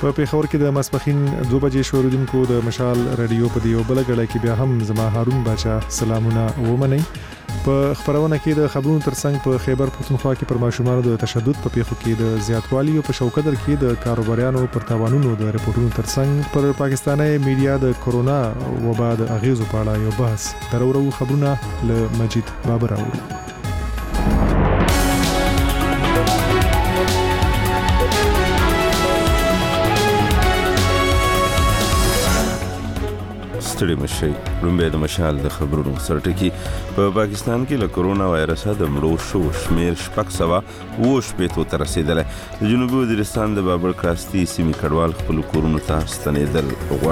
په پیښور کې د ماسپخین 2 بجې شوریدونکو د مشال رادیو په دیو بل غړای کې بیا هم زما هارون باچا سلامونه ومني. په خبرونه کې د خبرونو ترڅنګ په خیبر پختونخوا کې پر ماشومانو د تشدد په پیښو کې د زیاتوالي او په شوکدر کې د کاروباریانو پر تاوانونو د رپورټونو ترڅنګ پر پاکستاني میډیا د کورونا وبا د اغیزو په اړه یو بحث درورو خبرونه له مجید بابر اوري. ستړي مشي لومبه د مشال د خبرونو سرټکی په پاکستان کې له کورونا وایرس د مړو شو شمیر 600 تر رسیدلی. د جنوبي وزیرستان د بابر کراستی سیمې کډوال خپل کورونو ته ستنېدل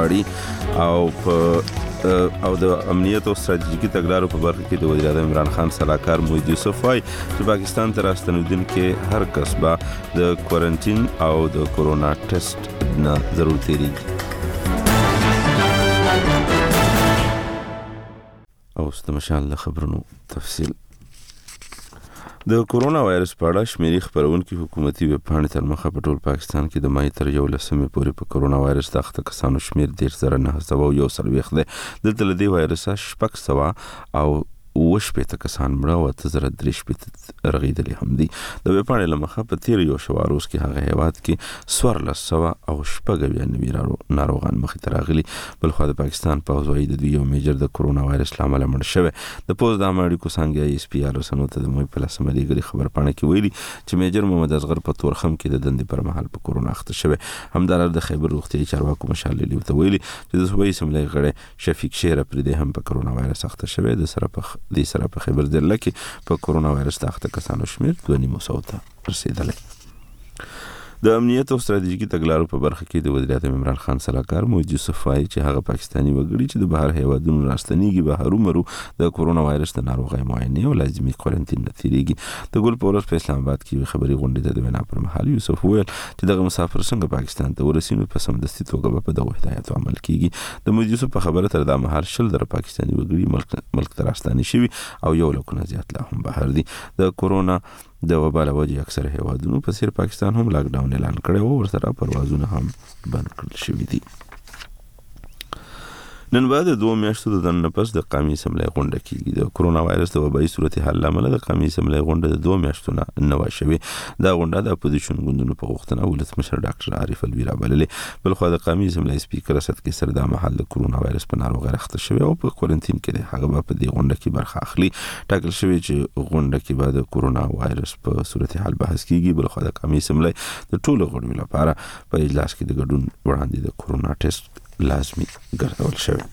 غواړي او د امنیت او ستراتیژیکي تګلارو په برخه کې د وزیر اعظم عمران خان سلاکار موحد یوسف وايي چې پاکستان ته راستنېدونکو هر کس به د کوارنټین او د کورونا ټیسټ نه ضرورت لري. او د مشال خبرونو تفصیل. د کورونا وایرس په اړه شمیري خبرونکو حکومتي ویب پاڼې تر مخه په ټول پاکستان کې د مای تر 11 پورې په کورونا وایرس د اخته کسانو شمیر 10901 دی. دلته له دې وایرس 600 او 80 کسان مړه او 3003 رغیدلي هم دي. د ویب پاڼې له مخه په تیر یو شواروز کې هغه هیواد کې 1400 او شپږ ناروغان مخې ته راغلي. بلخو د پاکستان پوځ وايي د دوی یو میجر د کورونا وایرس لامل مړ شوی. د پوځ د امریکو څنګه اس پی آر سنو ته د موي په لاسمه لګري خبر پاڼه کې ویلي چې میجر محمد اصغر په تورخم کې د دندې پر مهال په کورونا اخته شوی. همدارال د خیبر روغتیايي چارواکو مشال لیو ته ویلي چې د صوبایي اسمبلی غړی شفیق شیر پر دې هم په کورونا وایرس اخته شوی. د سره په خیبر ضلع کې په کورونا وایرس د اخته کسانو شمیر 2.5 ته رسیدلی. د امنیت او ستراتیژیکي تګلارو په برخه کې د وزیر اعظم عمران خان سلاکار موحد یوسف وايي چې هغه پاکستاني وګړي چې د بهر هیوادونو راستنیږي به هرومرو د کورونا وایرس د ناروغۍ معاینه او لازمي کوارنټین نه تیریږي. د ګل پورس په اسلام آباد کې خبري غونډې د وینا پر مهال یوسف وویل چې دغه مسافر څنګه پاکستان ته ورسینو په سمدستي توګه په دغه هدایت عمل کیږي. د موحد یوسف په خبره تر دا مهال شل در پاکستاني وګړي ملک ته راستنی شوي او 1 لک نه زیات لا هم بهر دي. د کورونا د وبا له وجې اکثر هیوادونو په څیر پاکستان هم لاک ډاون اعلان کړی او ورسره پروازونه هم بند کړل شوي دي. نن بعد 2 میاشتو د دن پس د قومي اسمبلی غونډه کیږي. د کورونا وایرس د وبایي صورتحال لامل د قومي اسمبلی غونډه د 2 میاشتو نه شوې. دا غونډه د اپوزیشن ګوندونو په غوښتنه ولسمشر ډاکټر عارف الوی رابللې. بلخو د قومي اسمبلی سپیکر اسد کې سر د محل د کورونا وایرس په ناروغۍ اخته شوی او په کوارنټین کې دی. هغه په دې غونډه کې برخه اخلي. ټاکل شوی چې غونډه کې بعد د کورونا وایرس په صورتحال بحث کیږي. بلخو د قومي اسمبلی د ټولو غړو لپاره په اجلاس کې د ګډون وړاندې د کورونا ټیسټ لازمي ګرځول شوی.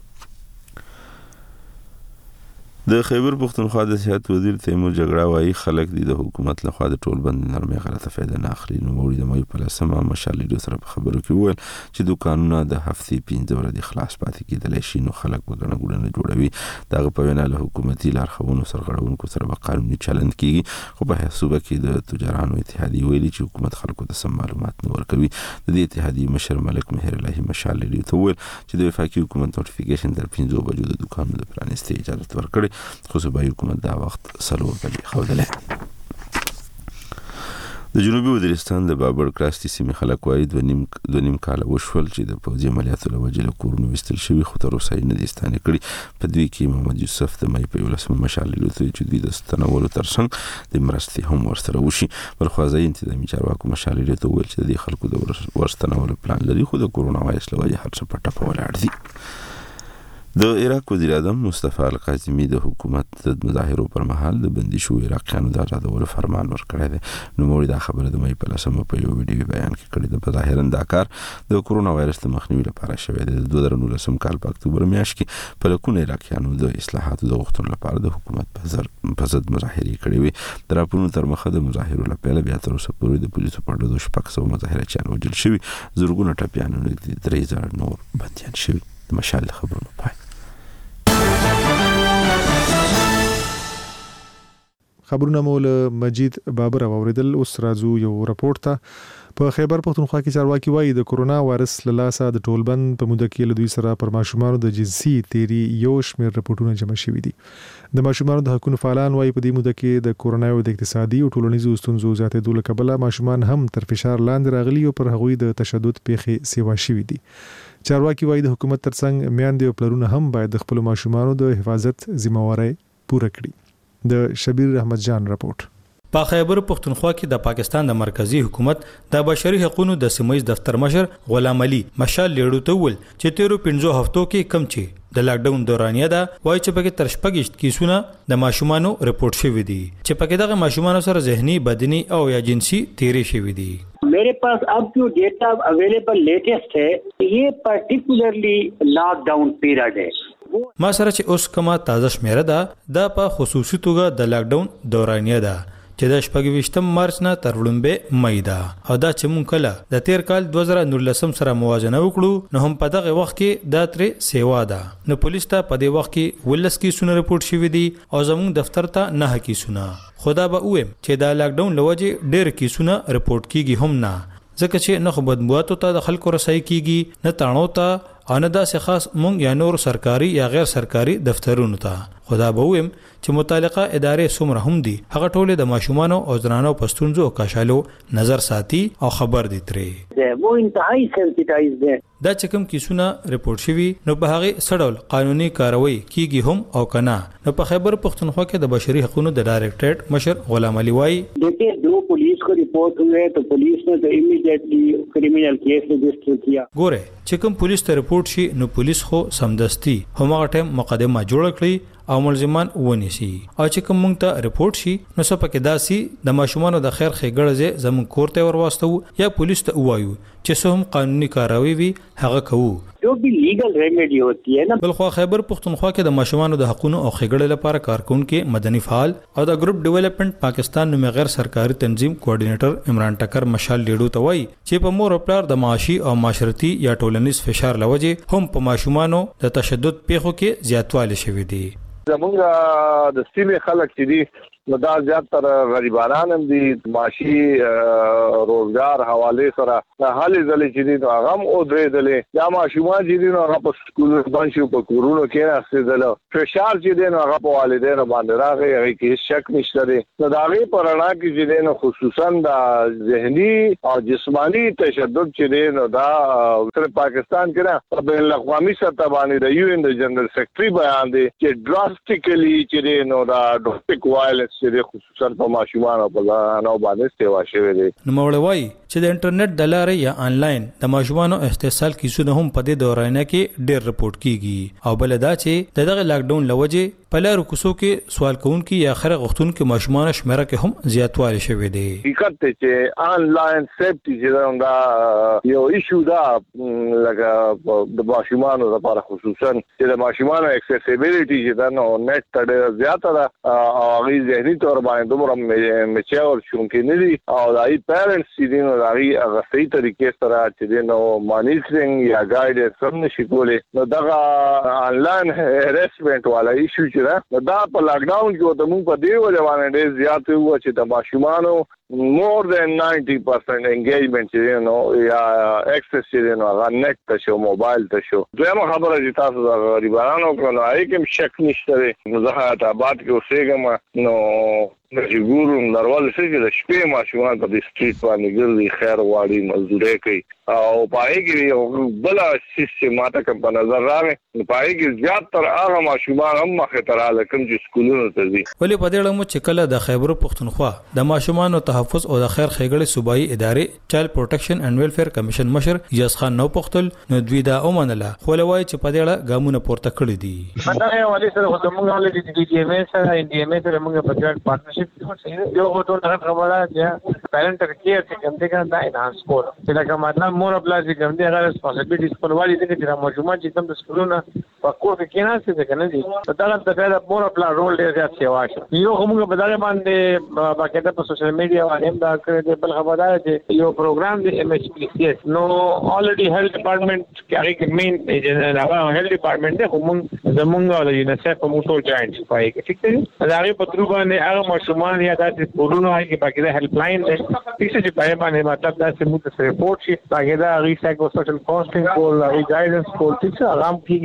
د خیبر پختونخوا د صحت وزیر تیمور جګړه وايي خلک د حکومت لخوا د ټول بند نرمۍ غلطه فایده نه اخلي. نو موري د مې په لاسمه مشالې سره په خبرو کې وویل چې دکانونه د هفتې 15 ورځې خلاص پاتې کېدلی شي. نو خلک به ګڼه ګوڼه جوړوي. دغه په وینا له حکومتي لارښوونو سرغړونکو سره به قانوني چلند کیږي. خو په صوبه کې د تجارانو اتحادیې ویلي چې حکومت خلکو ته سم معلومات نه ورکوي. د دې اتحادیې مشر ملک مهر الهي مشالې ته وویل چې د وفاقي حکومت نوټیفیکیشن تر 15 بجو د دکانونو د پرانیستۍ اجازه ورکړي. خو صوبایي حکومت دا وخت 4 بجې ښودلی. د جنوبي وزیرستان د بابر کراستی سیمې خلک وايي 2.5 کاله وشول چې د پوځي عملیاتو له وجې له کورونو ویستل شوي خو تر اوسه یې نه دي ستانې کړي. په دوی کې محمد یوسف د مې په 11 مشال لیدو چې دوی د ستنولو ترڅنګ د مرستې هم ورسره وشي. بلخو ځای انتظامي چارواکو مشال لیدو ته ویل چې د خلکو د ورستنولو پلان لري خو د کورونا وایرس له وجې هر څه په ټپه ولاړ دي. د عراق وزیر اعظم مصطفی القاسمی د حکومت د مظاهرو پر مهال د بندي شو عراقیانو د آزادولو فرمان ورکړی دی. نو موري دا خبره د مې په لاسمه په یو ویډیو بیان کې کړې ده. په ظاهرا دا کار د کورونا وایرس د مخنیوي لپاره شوی دی. د 2019 کال په اکتوبر میاشت کې په لکونه عراقیانو د اصلاحاتو د غوښتنو لپاره د حکومت په ضد مظاهرې کړې وې. د راپورونو تر مخه د مظاهرو لپاره بیا تر اوسه پورې د پولیسو په ډول 600 مظاهرچیان وژل شوي. زرګونه ټپیانو نږدې 3000 نور بندیان شوي. د مشال خبرونو پای. خبرونه مول مجید بابر اوریدل. اوس راځو یو راپورټ ته. په خیبر پختونخوا کې چارواکي وایي د کورونا وایرس له لاسه د ټولبند په موده کې له دوی سره پر ماشومانو د جنسي تیری یو شمېر راپورټونه جمع شوي دي. د ماشومان د حقوقو فعالان وايي په دې موده کې د کورونا او د اقتصادي او ټولنیزو ستونزو زیاتېدو له کبله ماشومان هم تر فشار لاندې راغلي او پر هغوی د تشدد پیښې سیوا شوي دي. چارواکي وايي د حکومت ترڅنګ میندې او پلرونه هم باید د خپل ماشومانو د حفاظت ذمہواری پوره کړي. د شبیر احمد جان رپورټ. په خیبر پختونخوا کې د پاکستان د مرکزی حکومت د بشري حقوقو د سیمایي دفتر مشر غلام علي مشال لیړو ته ول چې 13 هفتو کې کم چې د لاک ډاون دورانیه ده وایي چې پکې تر 6 کیسونه د ماشومانو رپورټ شوي دي چې پکې دغه ماشومانو سره ذهني بدني او یا جنسي تیرې شوي دي. मेरे पास अब जो डेटा अवेलेबल लेटेस्ट है ये पर्टिकुलरली लॉकडाउन पीरियड है. ما سره چې اوس کومه تازه شمیره ده د په خصوصي توګه د لاک ډاون دورانیه ده چې د 28 مارچ نه تر وړاندې مې ده او دا چې مونږ کله د تیر کال 2019 سره موازنه وکړو نو هم په دغه وخت کې دا ترې سیوا ده. نو پولیس ته په دې وخت کې ولس کې سونه رپورټ شوی دي او زموږ دفتر ته نه کی سونه. خدا به ویم چې دا لاک ډاون لوجه ډېر کی سونه رپورټ کیږي هم نه ځکه چې نه خو بدبواتو ته د خلکو رسای کیږي نه تاڼو ته ان دا څه خاص مونږ یا نور سرکاري یا غیر سرکاري دفترونو ته. خدا به ویم چې متعلقه ادارې څومره هم دي هغه ټول د ماشومانو او زنانو پښتونزو او کاشالو نظر ساتي او خبر دي ترې. وہ انتهایی سنسیټایز دي. دا چې کوم کیسونه رپورټ شوي نو په هغه سړول قانوني کاروي کیږي هم او کنه. نو په خیبر پختونخوا کې د بشري حقوقو د ډایریکټریټ مشر غلام علي وايي देखिए दो पुलिस को रिपोर्ट हुए तो पुलिस ने तो इमीडिएटली क्रिमिनल केस रजिस्टर किया. ګوره چې کوم پولیس ته رپورټ شي نو پولیس خو سمدستي همغه ټیم مقدمه جوړ کړي او ملزمان ونیسي او چې کوم مونږ ته رپورټ شي نو څه پکې داسي د ماشومانو د خیر ښېګړه زمون کوړته ورواستو یا پولیس ته وایو چې څه هم قانوني کاروي وي هغه کوو جو بھی لیگل ریمیڈی ہوتی ہے نا. بلخوا خیبر پختونخوا کې د ماشومانو د حقوقو او ښېګړې لپاره کارکونکو مدني فعال او د ګروپ ډیولپمنٹ پاکستان نوم غیر سرکاري تنظیم کوارډینیټر عمران ټکر مشال لیډو ته وایي چې په مور او پلار د معاشي او معاشرتي یا ټولنیز فشار لوجه هم په ماشومانو د تشدد پیښو کې زیاتوالی شوی دی. زمونږ د سیمې خلک چې دي نو دا زیات تر غریبانان هم دي معاشي روزګار حواله سره حالې ځلې چې دي نو هغه هم او درې ځلې یا ماشومان چې دي نو هغه په سکولونو باندې په کورونو کې راځي فشار چې دي نو هغه په والدینو باندې راغی هغه کې شک نشته دي. نو دا غي پرانا کې چې دي نو خصوصا د ذهني او جسمانی تشدد چې دي نو دا تر پاکستان کې نه په بین الاقوامي سطح باندې د UN د جنرال سیکریټري بیان دي چې ډراسټیکلی چې دي نو دا ډومestic violence چې خصوصا په ماشومان او په نو باندې سیوا شوی دی. نو مولوي چې د انټرنیټ د لارې یا آنلاین د ماشومانو استحصال کیسونه هم په دې دورانه کې ډېر رپورټ کیږي او بل دا چې دغه لاک ډاون لوجه په لارو کوڅو کې سوال کوونکي یا خره غوښتونکو ماشومانو شمیره کې هم زیاتوالی شوی دی. حقیقت ته چې آنلاین سیفټي چې دا یو ایشو دا لکه د ماشومانو لپاره خصوصا چې د ماشومانو اکسیسیبিলিټي چې دا نو نت ته زیاته ده او هغه ذهني تور باندې دومره میچور شونکې نه دي او دای پیرنټس چې دي نو هغه صحیح طریقې سره چې دي نو مانیټرینګ یا ګایډنس هم نشي کولی. نو دا آنلاین هراسمنت والا ایشو چې دا په لاک ډاون کې د موږ په دی وجه باندې ډېر زیات و چې د ماشومانو more than 90% engagement چې نو یا access چې نو هغه نت ته شو موبایل ته شو. دویمه خبره چې تاسو د غریبانو کولو هیڅ شک نشته نو زه آباد کې اوسېږم نو ګورو نړول چې د شپې ماشومان په دې سټریټ باندې ګرځي خیر واړي مزدوري کوي او پای کې یو بل سیستم ماته کوم په نظر راغی پای کې زیات تر هغه ماشومان هم مخه تر لکم چې سکولونو ته ځي. ولې په دې اړه چې کله د خیبر پختونخوا د ماشومانو تحفظ او د خیر ښېګړې صوبایي ادارې چایلډ پروټیکشن اینڈ ویلفیر کمیشن مشر یاس خان نو پختل نو دوی دا اومنله خو لوي چې په دې اړه ګامونه پورته کړی دي. دا یو ولې سره زموږ ولې د ډي ام ایس سره انډي ام ایس سره موږ په ګډ پارتنرشپ یو غوټو نه خبره چې پیرنټل کیر چې کوم څنګه دا انهانس کول چې دا کومه مور خپل چې کوم دي هغه ریسپانسیبিলিټیز په وړاندې دي چې ماشومان چې کوم د سکولونو په کور کې کېناسي ځکه نه دي دا د پیدا مور خپل رول ډیر زیات سیوا شي. یو موږ په دغه باندې باقاعده په سوشل میډیا باندې دا کړی بل خبردار چې یو پروګرام دی MHPCS نو already health department کې هغه مین هغه health department دی کوم زمونږ او یونیسف په موټو جوائنټ پای کې ٹھیک دی دا هغه په تر باندې هغه ماشومان یا د پورونو هغه کې باقاعده هیلپ لاین دی چې په باندې مطلب دا چې موږ سپورټ شي باقاعده هغه سایکو سوشل کاونسلینګ کول هغه ګایډنس کول چې هغه هم کیږي روان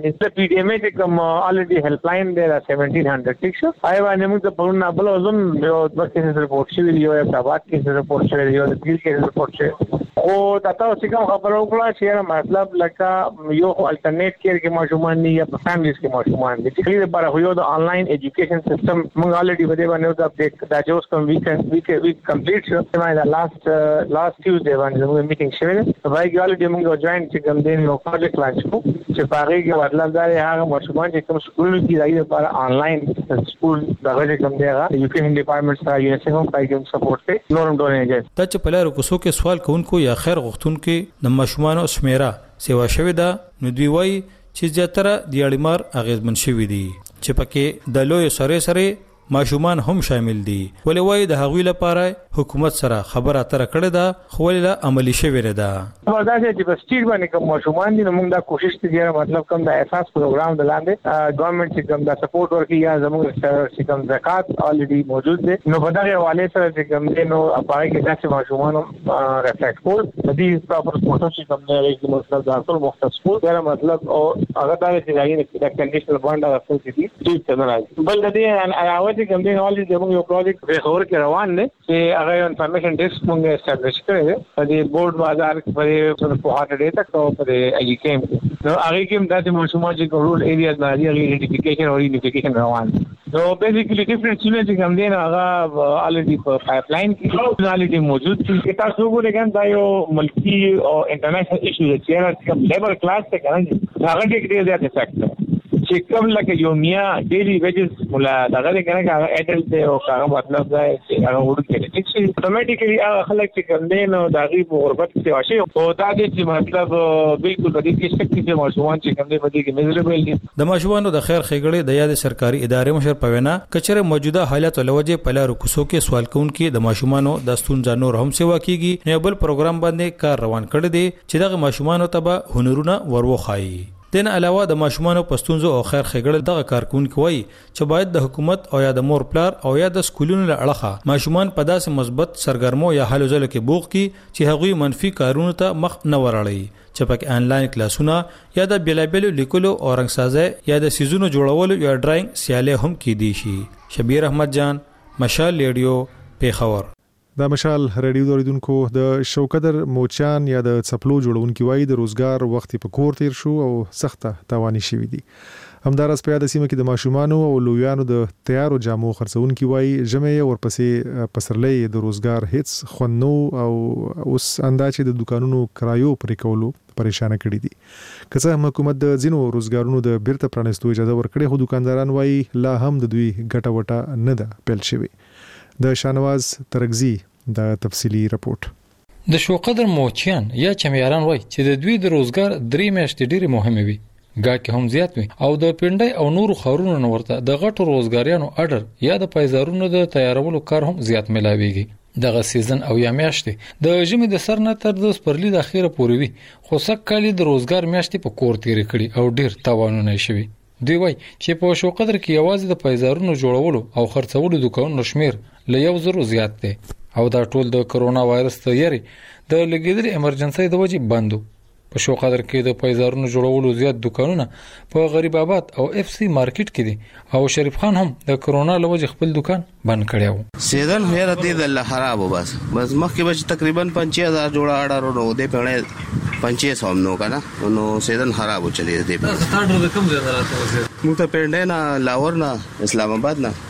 د پی ډی ام ای کوم الریډي هیلپ لاین دی 1700 ټیک شو آی باندې موږ په پرونه بل زم یو د کیسز رپورټ شوی دی یو اباد کیسز رپورټ شوی دی یو د پیل کیسز رپورټ شوی او تاسو چې کوم خبرو کړه چې مطلب لکه یو الټرنیټ کیر کې ماشومان دي یا په فیملیز کې ماشومان دي چې لپاره یو د انلاین ایجوکیشن سیستم موږ الریډي بده باندې د اپډیټ دا چې اوس کوم ویک کمپلیټ شو دا لاست ټیوزډے باندې موږ میټینګ شوی دی وای ګالډي موږ جوائن چې کوم دین یو پروجیکټ لانچ کو چې پاره کې مطلب دا هغه ماشومان چې کوم سکول کې راځي لپاره انلاین سکول دغه کوم دی هغه ایجوکیشن ډپارټمنټ سره یو څه هم پایګم سپورټ ته نورم ډونې جاي ته چې په لارو کوڅو کې سوال کوونکو یا خیر غوښتونکو د ماشومان شمیره سیوا شوی دا نو دوی وایي چې زیاتره د اړمار اغیزمن شوی دي چې پکې د لوی سره ماشومان هم شامل دي ولې وایي د هغوی لپاره حکومت سره خبره اتره کړې ده خو ولې عملی شوی نه ده دا چې په سټیټ باندې کوم ماشومان دي نو موږ دا کوشش کوي مطلب کوم د اساس پروګرام د لاندې ګورنمنت چې کوم دا سپورټ ورکړي یا زموږ چې کوم زکات الریډي موجود دي نو په دغه حواله سره چې کوم دي نو اپای کې چې ماشومان ریفلیکټ کول د دې پراپر سپورټ چې کوم دی چې مطلب دا ټول مختص کول دا مطلب او هغه دا چې راځي د کنډیشنل باند راځي چې څه نه راځي بل د دې علاوه چې کوم دی الریډي زموږ یو پروجیکټ په خبر کې روان دی چې هغه انفارمیشن ډیسک موږ اسټابلیش کړی دی د بورډ بازار په هغه ډیټا تک او په ای کیم نو هغه کې د ماشومان چې ګورول ایریا د آئیډینټیفیکیشن او یونیفیکیشن روان نو بیسیکلی ډیفرنٹ چیزونه چې کوم دي هغه الریډي په پایپ لاین کې الریډي موجود دي چې تاسو وګورئ دا یو ملکی او انټرنیشنل ایشو دی چې کوم لیبر کلاس ته کوي هغه کې ډیر زیات افیکټ چې کوم لکه یو میا ډیلی ویجز مولا دغه کنه هغه اډلټ دی او هغه مطلب دا چې هغه ورکړي چې اتوماتیکلی هغه خلک چې کوم دی نو دغه په غربت کې واشي او دا چې مطلب بالکل د دې کې شک چې ماشومان چې کوم دی په دې کې میزربل دي د ماشومانو د خیر خېګړې د یاد سرکاري ادارې مشر پوینا کچره موجوده حالت لوجه په لارو کوڅو کې سوال کوونکي د ماشومانو د ستونزې نور هم سیوا کیږي نو بل پروګرام باندې کار روان کړی دی چې دغه ماشومانو ته به هنرونه وروخایي دین علاوه د ماشومانو پښتونزو او خیر خېګړل دغه کارکونکو وایي چې باید د حکومت او یا د مور پلار او یا د سکولونو له اړخه ماشومان په داسې مثبت سرګرمو یا هلو ځلو کې بوغ کی چې هغوی منفي کارونو ته مخ نه وراړي چې پکې انلاین کلاسونه یا د بیلابلو لیکلو او رنگسازي یا د سيزونو جوړولو یا ډراینګ سیاله هم کې دي شي شبیر احمد جان مشال ریډیو پیښور د مشال ریډیو دوریدونکو د شوکدر موچان یا د چپلو جوړونکو وای د روزګار وخت په کور تیر شو او سخته تاوانی شوې دي همدارس په یاد سیمه کې د ماشومان او لویانو د تیارو جامو خرڅونکو وای جمعې ورپسې پسرلې د روزګار هیڅ خونو او اوس انداز د دکانونو کرایو پرې کولو پریشان کړي دي که څه حکومت د زینو روزګارونو د بیرته پرانستو اجازه ورکړي خو دکانداران وای لا هم د دوی ګټه وټه نه ده پیل شوی د شانواز ترغزی د تفصیلی رپورټ د شوقدر موچیان یا چمیاران وای چې د دوی د روزګار 3 میاشتې ډېری مهمه وي ګاکه هم زیات وي او د پندای او نورو خارونو نورته د غټو روزګاریانو اډر یا د پایزارونو د تیارولو کار هم زیات ملاويږي دغه سیزن او یا میاشتې د ژمي د سر نه تر د سپرلی د اخیره پورې وي خو سکهالي د روزګار میاشتې په کور تیر کړي او ډیر تاوانونه شوي دی وای چې په شوقدر کې یوازې د پایزارونو جوړولو او خرڅولو دکانونو شمیر ل 1000 زیات دی او دا ټول د کرونا وایرس ته یری د لګیدل ایمرجنسي د وجې بندو په شوقدر کې د پایزارونو جوړولو زیات دکانونه په غریب آباد او اف سی مارکیټ کې دي او شریف خان هم د کرونا له وجې خپل دکان بند کړیو سیزن هر دې د الله خراب بس مخکې بچ تقریبا 5000 جوړه اډر نو دې په 500 نو کنه نو سیزن خراب چلی دې په سٹارټر د کم ځای راته مو ته پنده نه لاهور نه اسلام آباد نه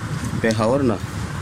پیښور نه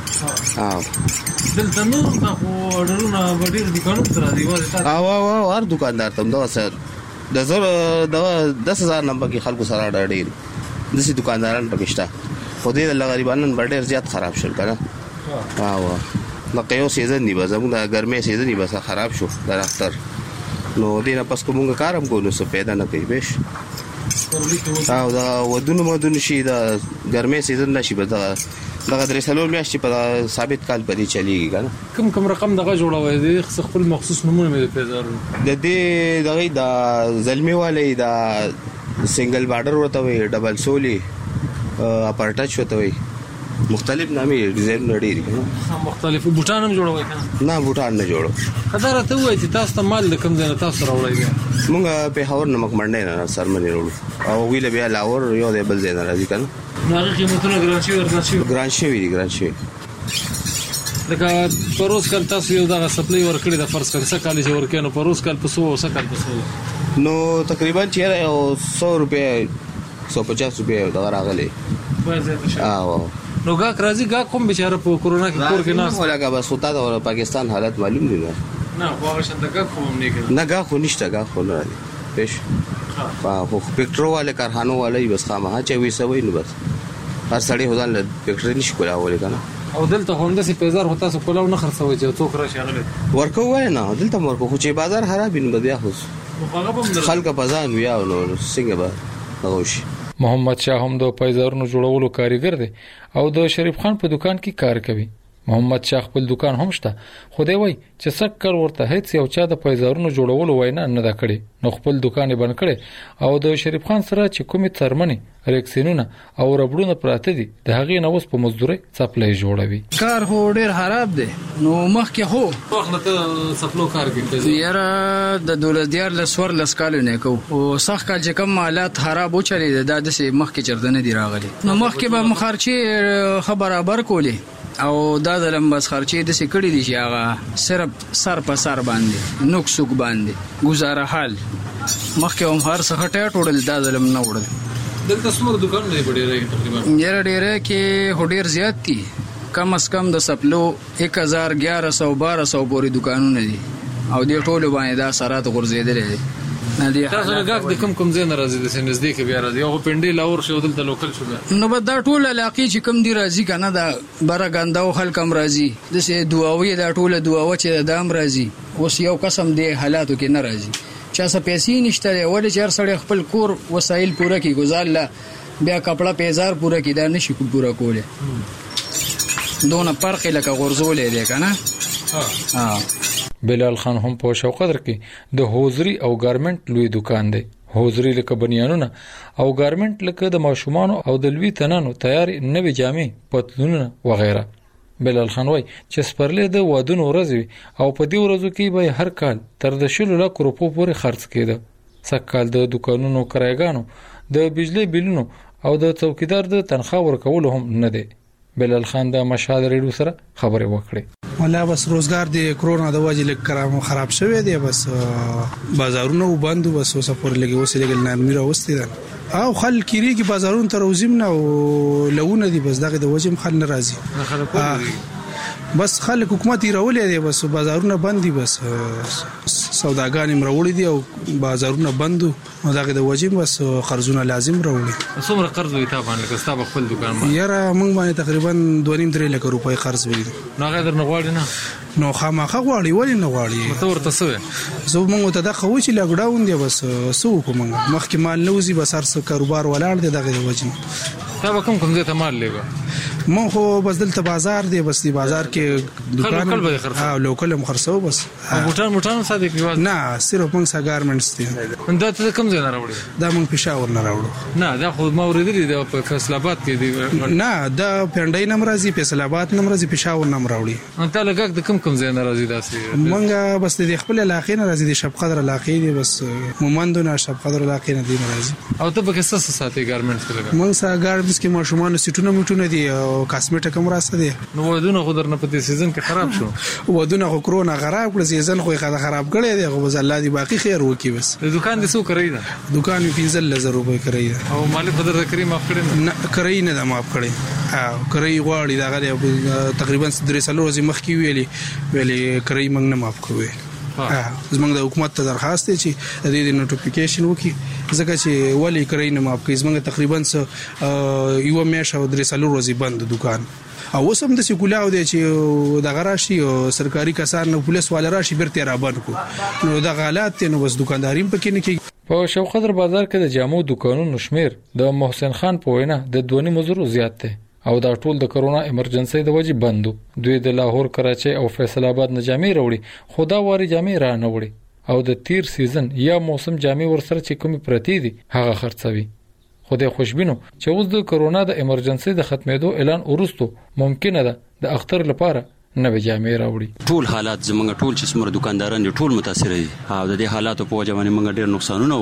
دلته نور خو اډرونه وړي دکانونو تر دی وایي او هر دکاندار ته دا سر د 10000 نمبر کې خلکو سره اډر ډیر د سې دکانداران پکشتا خو دې د غریبانو ډېر زیات خراب شول کنه نو یو سیزن دی بس موږ د ګرمه سیزن دی بس خراب شو د اختر نو دې نه پس کومه کارم کوو نو څه پیدا نه کوي بهش او دا ودونه شي د ګرمه سیزن نشي به دغه درسلو میاشتې په ثابت کال پرې چلیږي کنه کوم رقم دغه جوړوي د خپل مخصوص نمونه مې پیژارو د دې دغه د زلمی والی د سنگل بارډر وته وي ډبل سولي اپر ټچ وته وي مختلف نامي ډیزاین لري کنه مختلف بوټان هم جوړوي کنه نه بوټان نه جوړو خدای ته وایي چې تاسو ته مال د کم ځای تاسو راوړی دی مونږ په هاور نمک منډه نه سرمنې وروړو او ویله بیا لاور یو د بل ځای نه راځي کنه هغه قیمتونه ګران شي لکه پروس کال تاسو یو دغه سپلای ورکړی د فرض کړه کال چې ورکینو پروس کال په 100 کال په 100 نو تقریبا چیرې 100 روپے 150 روپے دا راغلي نو گاک راځي گاک کوم بیچاره په کورونا کې کور کې نه ولاګه بس وتا د پاکستان حالت معلوم دي نه واغه شنده گاک کوم نه کړ نه گاک خو نشته گاک خو نه پېښ خو پټرو والے کارخانو والے بس خامہ چې وي سوي نو بس هر سړی هدان له پټرې نشي کولای کنه او دلته هونده سي پیزار هوتا سو کولاو نه خرڅوي چې څوک راشي هغه ورکو وای نه دلته ورکو خو چې بازار خراب نه بیا خو خلک بازار ویا نو څنګه به غوشي محمد شاه هم د پیزارونو جوړولو کاریګر دی او د شریف خان په دکان کې کار کوي محمد شاه خپل دکان هم شته خو دی وای چې سکر ورته هیڅ یو چا د پیزارونو جوړولو وینا نه دا کړی نو خپل دکان یې بند کړي او د شریف خان سره چې کومې ترمنې ریکسینونه او ربړونه پراته دي د هغې نه اوس په مزدوري څپلۍ جوړوي کار هو ډیر خراب دی نو مخکې هو وخت ته څپلو کار کوي یاره د دولت دیار لسور لسکالو نه کو او سخت کال چې کوم حالات خراب و چلی دا د مخکې چردنه دی راغلي نو مخکې به مخارچي خبره کولی او دا د لمبس خرچې د سکړې دي چې هغه صرف سر په سر باندې نوکسوک باندې گزاره حال مخکې هم هر څه ټټ وړل دا د لم نه وړل دلته څومره دکان دی ډېرې تقریبا ډېرې کې هډیر زیات دي کم از کم د سپلو 1100 1200 پورې دکانونه دي او دې ټولو باندې دا سرات غورځېدلې دي تاسو لږ د کوم ځای نه راځي د سندې کې بیا راځي او پنډي لاور شو دلته لوکل شو نو به دا ټول علاقې چې کوم دی راځي کنه دا برګانداو خلک هم راځي د سه دعاوی دا ټول دعاوه چې دام راځي اوس یو قسم دی حالاتو کې نه راځي چا څه پیسې نشته ولې چې هر سړی خپل کور وسایل پوره کی گزار لا بیا کپڑا پیزار پوره کی دا نشي پوره کوله دونه فرق لکه غرزولې دی کنه ها بلال خان هم په شوقدر کې د هوزري او ګارمنټ لوی دکان دی هوزري لکه بنیانونه او ګارمنټ لکه د ماشومان او د لوی تنانو تیار نوې جامې پتلونونه وغیرہ بلال خان وای چې سپرلې د وادونو ورځي او په دې ورځو کې به هر کال تر د 10 لک روپو پورې خرڅ کېده سکهال د دکانونو کرایګانو د بجلی بیلونو او د څوکیدار د تنخواه ورکول هم نه دی بلال خان د مشهد ریډیو سره خبرې وکړې ولا بس روزګار د کرونا د وجې لک کرام خراب شوی دی بس بازارونه وبند بس اوس پر لګي اوس لګل نرمي راوستي ده او خل کیږي بازارونه تر وزم نه او لونه دي بس دغه د وجې خل ناراضي بس خلک حکومت یې راولې دي بس بازارونه بند دي بس سوداګان مروړي دي او بازارونه بند او دغه د وجې بس قرضونه لازم راوړي څومره قرض وي تا باندې که تاسو خپل دکان باندې یاره موږ باندې تقریبا 2.5 لک روپۍ قرض وي نو هغه در نه غواړي نه نو خامخا غواړي ولې نه غواړي مته ورته سوې زه موږ ته د خو چې لاګډاون دی بس سو کوم مخکې مال نوزي بس هر څه کاروبار ولاړ دی دغه د وجې تا به کوم ځای ته مال لګو مون خو بس دلته بازار دی بس دی بازار کې دکان ها لوکل هم خرڅو بس موټان ساده کې نه صرف موږ سا ګارمنټس دي دا ته کوم ځای نه راوړي دا موږ پېښور نه راوړو نه دا خو ما ورېدلې دا په فیصل آباد کې دی نه دا پنډای نم راځي فیصل آباد نم راځي پېښور نم راوړي انت لګک د کوم ځای نه راځي داسې موږ بس د خپل علاقې نه راځي د شپ قدر علاقې دي بس مومندونه شپ قدر علاقې نه دي راځي او ته به څه ساتي ګارمنټس کې لګا موږ سا ګارمنټس کې ماشومان سټونه میټونه دي او کاسمیټک هم راسته دي نو ودونه خو درنه په دې سیزن کې خراب شو ودونه خو کرونا خراب کړ سیزن خو خراب کړی دی خو بس الله دې باقي خیر وکي بس دکان دې سو کوي دا دکان 15000 روپۍ کوي او مالک خدای کریم معاف کړي نه کوي نه دا معاف کړي ها کوي غواړي دا غره تقریبا 3 ورځې مخکې ویلي کوي موږ نه معاف کوي زمونږ د حکومت ته درخواست دی چې د دې نوټیفیکیشن وکړي ځکه چې ولی کوي نه معاف کوي زمونږ تقریبا یو میاشت او 3 ورځې بند دکان او وسم د سکولاو دی چې د غراشي او سرکاري کسان نو پولیس والا راشي برته را بند کو نو د غالات نو بس دکانداریم پکې نه کیږي په شوقدر بازار کې د جامو دکانونو شمیر د محسن خان په وینا د 2.5 زیات دی او دا ټول د کرونا ایمرجنسي د وجې بندو دوی د لاهور کراچي او فیصل آباد نه جامې راوړي خدا واري جامې را نه وړي او د تیر سیزن یا موسم جامې ورسره چې کومي پرتی دي هغه خرڅوي خو د خوشبینو چې اوس د کرونا د ایمرجنسي د ختمېدو اعلان ورستو ممکنه ده د اختر لپاره نوې جامې راوړي. ټول حالات زمونږ ټول چې څومره دکانداران دي ټول متاثر دي او د دې حالاتو په وجه باندې موږ ډېر نقصانونه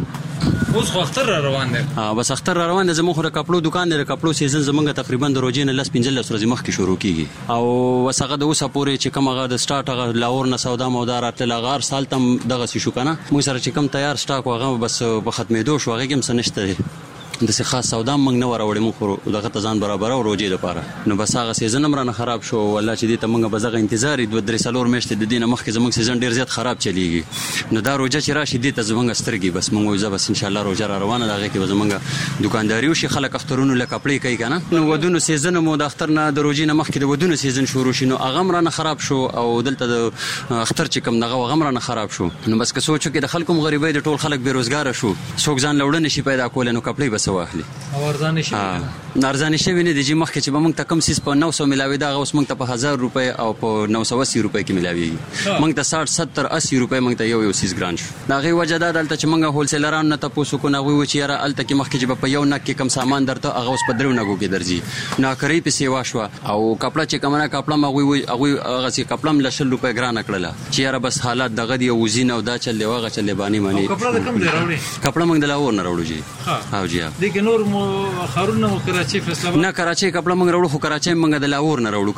وکړو. اوس خو اختر را روان دی. بس اختر را روان دی. زموږ خو د کپړو دکان دی. د کپړو سیزن زمونږ تقریبا د روزې نه 15 ورځې مخکې شروع کیږي او وسغه د اوسه پورې چې کوم هغه د سٹارټ هغه لاور نه سودا مودار اتل غار سال تم دغه شو کنه موږ سره چې کوم تیار سٹاک هغه بس په ختمېدو شو هغه هم سنشته د څه خاص سودا موږ نه وروړې موږ دغه تزان برابر او روزې لپاره نو بس هغه سیزن هم رانه خراب شو والله چې دې ته موږ بزغه انتظار 2-3 میاشتې د دینه مخکې زموږ سیزن ډیر زیات خراب چلیږي نو دا روزه چې راشي دې ته زموږ سترګي بس موږ زه بس ان شاء الله روزه را روانه دغه کې زموږ دکانداري او شي خلک اخترونو لکه کپړې کوي کنه نو ودونو سیزن مو د اختر نه د روزې نه مخکې د ودونو سیزن شروع شي نو هغه رانه خراب شو او دلته د اختر چې کوم دغه هغه رانه خراب شو نو بس که سوچو کې د خلکو غریبۍ د ټول خلک بیروزګار شو څوک ځان لوړ نشي پیدا کول نو کپړې بس واخلي ارزانه شي ارزانه شي نه دي چې مخکې چې به موږ ته کم سیس په 900 ملاوي دا اوس موږ ته په 1000 روپے او په 980 روپے کې ملاوي موږ ته 60 70 80 روپے موږ ته یو سیس ګران شو دا غي وجه دا دلته چې موږ هول سیلران نه تاسو کو نه وي چې را الته کې مخکې چې په یو نک کې کم سامان درته هغه اوس په درو نګو کې درځي ناکری په سیوا شو او کپڑا چې کومه کپڑا ما وي هغه چې کپڑا م لشل روپے ګران کړله چې را بس حالات دغه دی وزینه او دا چل واغه چل بانی مانی کپڑا د کم دی راوړي کپڑا موږ د لاور نه راوړو جی او جی د نور مو خارونه کراچي فیصله نه کراچي کپڑا موږ راوړو خو کراچي موږ د لاور نه راوړو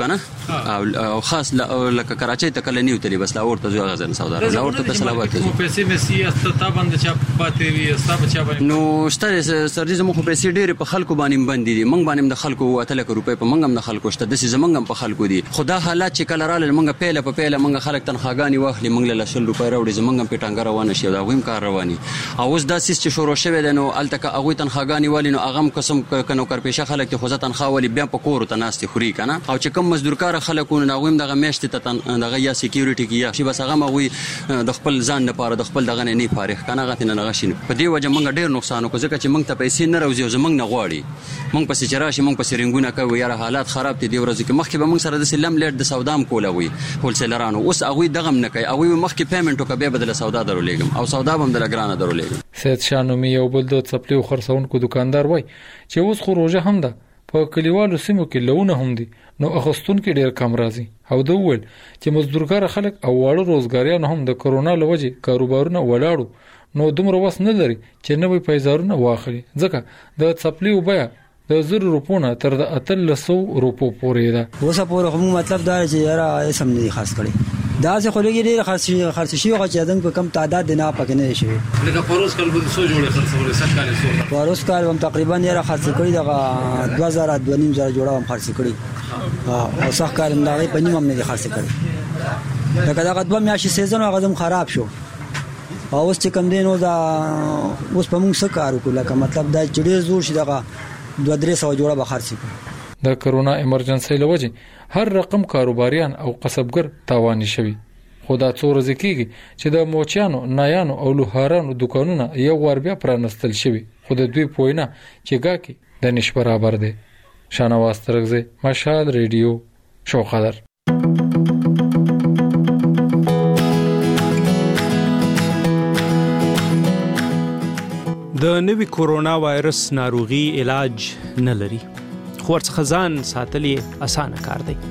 کنه او خاص لکه کراچي ته کله نیو تلی بس لاور ته ځو غزن سودار لاور ته سلامات مو پیسې مسی استا باندې چا پاتې وي استا په چا باندې نو ستاره سرجي زمو پیسې ډېر په خلکو باندې باندې دي موږ باندې د خلکو 8 روپے په موږ هم د خلکو شته د سي زمنګ په خلکو دي خدا حالات چې کله رااله موږ پیله په پیله موږ خلک تنخواګانی واخلي موږ له 100 روپے راوړي زمنګ په ټانګ روانه شي دا ویم کار رواني او اوس دا سیس چې شروع شوه د نو التک هغه تنخواګانی والی نو هغه قسم کنو کار پیشه خلک ته خوځه تنخواولي بیا په کور ته ناستي خوري کنه او چې کوم مزدورکار خلکونه ناغویم دغه میشت ته دغه یا سکیورټي کې یا شي بس هغه مغوي د خپل ځان لپاره د خپل دغه نه فارغ کنه غته نه غشین په دې وجه موږ ډیر نقصان وکړو ځکه چې موږ ته پیسې نه راوځي او زمنګ نه غواړي موږ په سچراشي موږ په سرنګونه کوي یا حالات خراب دي ورځ کې مخکې به موږ سره د سلم لیټ د سودام کولاوي هول سیلرانو اوس هغه دغه نه کوي هغه مخکې پیمنټ وکړي بدل سودا درولېګم او سودا هم د لګرانه درولېګم سید شانومي یو بل د چپلی خرڅونکو دکاندار وای چې اوس خو روزه هم ده په کلیوالو سیمو کې لونه هم دي نو اخستون کې ډیر کم راځي او د ول چې مزدورګر خلک او واړو روزګاریان هم د کرونا لوجه کاروبارونه ولاړو نو دومره وس نه لري چې نوې پیسې واخلي ځکه د چپلی وبیا د 1000 روپو نه تر د 300 روپو پورې ده اوسه پورې هم مطلب دا چې یاره سم نه خاص کړي دا څه خلګي ډیر خرڅ شي او چې دنګ په کم تعداد نه پکې نه شي لکه پروس کال به سو جوړه خرڅول سات کال سو پروس کال هم تقریبا یاره خرڅ کړي دا 2000 2.5 جوړه هم خرڅ کړي او صح کال هم دا په نیمه نه خرڅ کړي دا کله غدوه میاشي سیزن هغه هم خراب شو او اوس چې کم دینو دا اوس په موږ څه کار وکړو لکه مطلب دا چې ډیر زور شي دغه 2-300 جوړه به خرڅ کړي د کرونا ایمرجنسي لوجه هر رقم کاروباریان او قصبګر تاوان شوي خو دا څو ورځې کېږي چې د موچیانو نایانو او لوهارانو دکانونه یو ور بیا پرانستل شوي خو د دوی پوینه چې ګاکي د نش برابر دي شانواز ترغزه مشهد ریډیو شوخدر د نوي کورونا وایرس ناروغي علاج نه لري خو ورڅخه ځان ساتل یې اسانه کار دی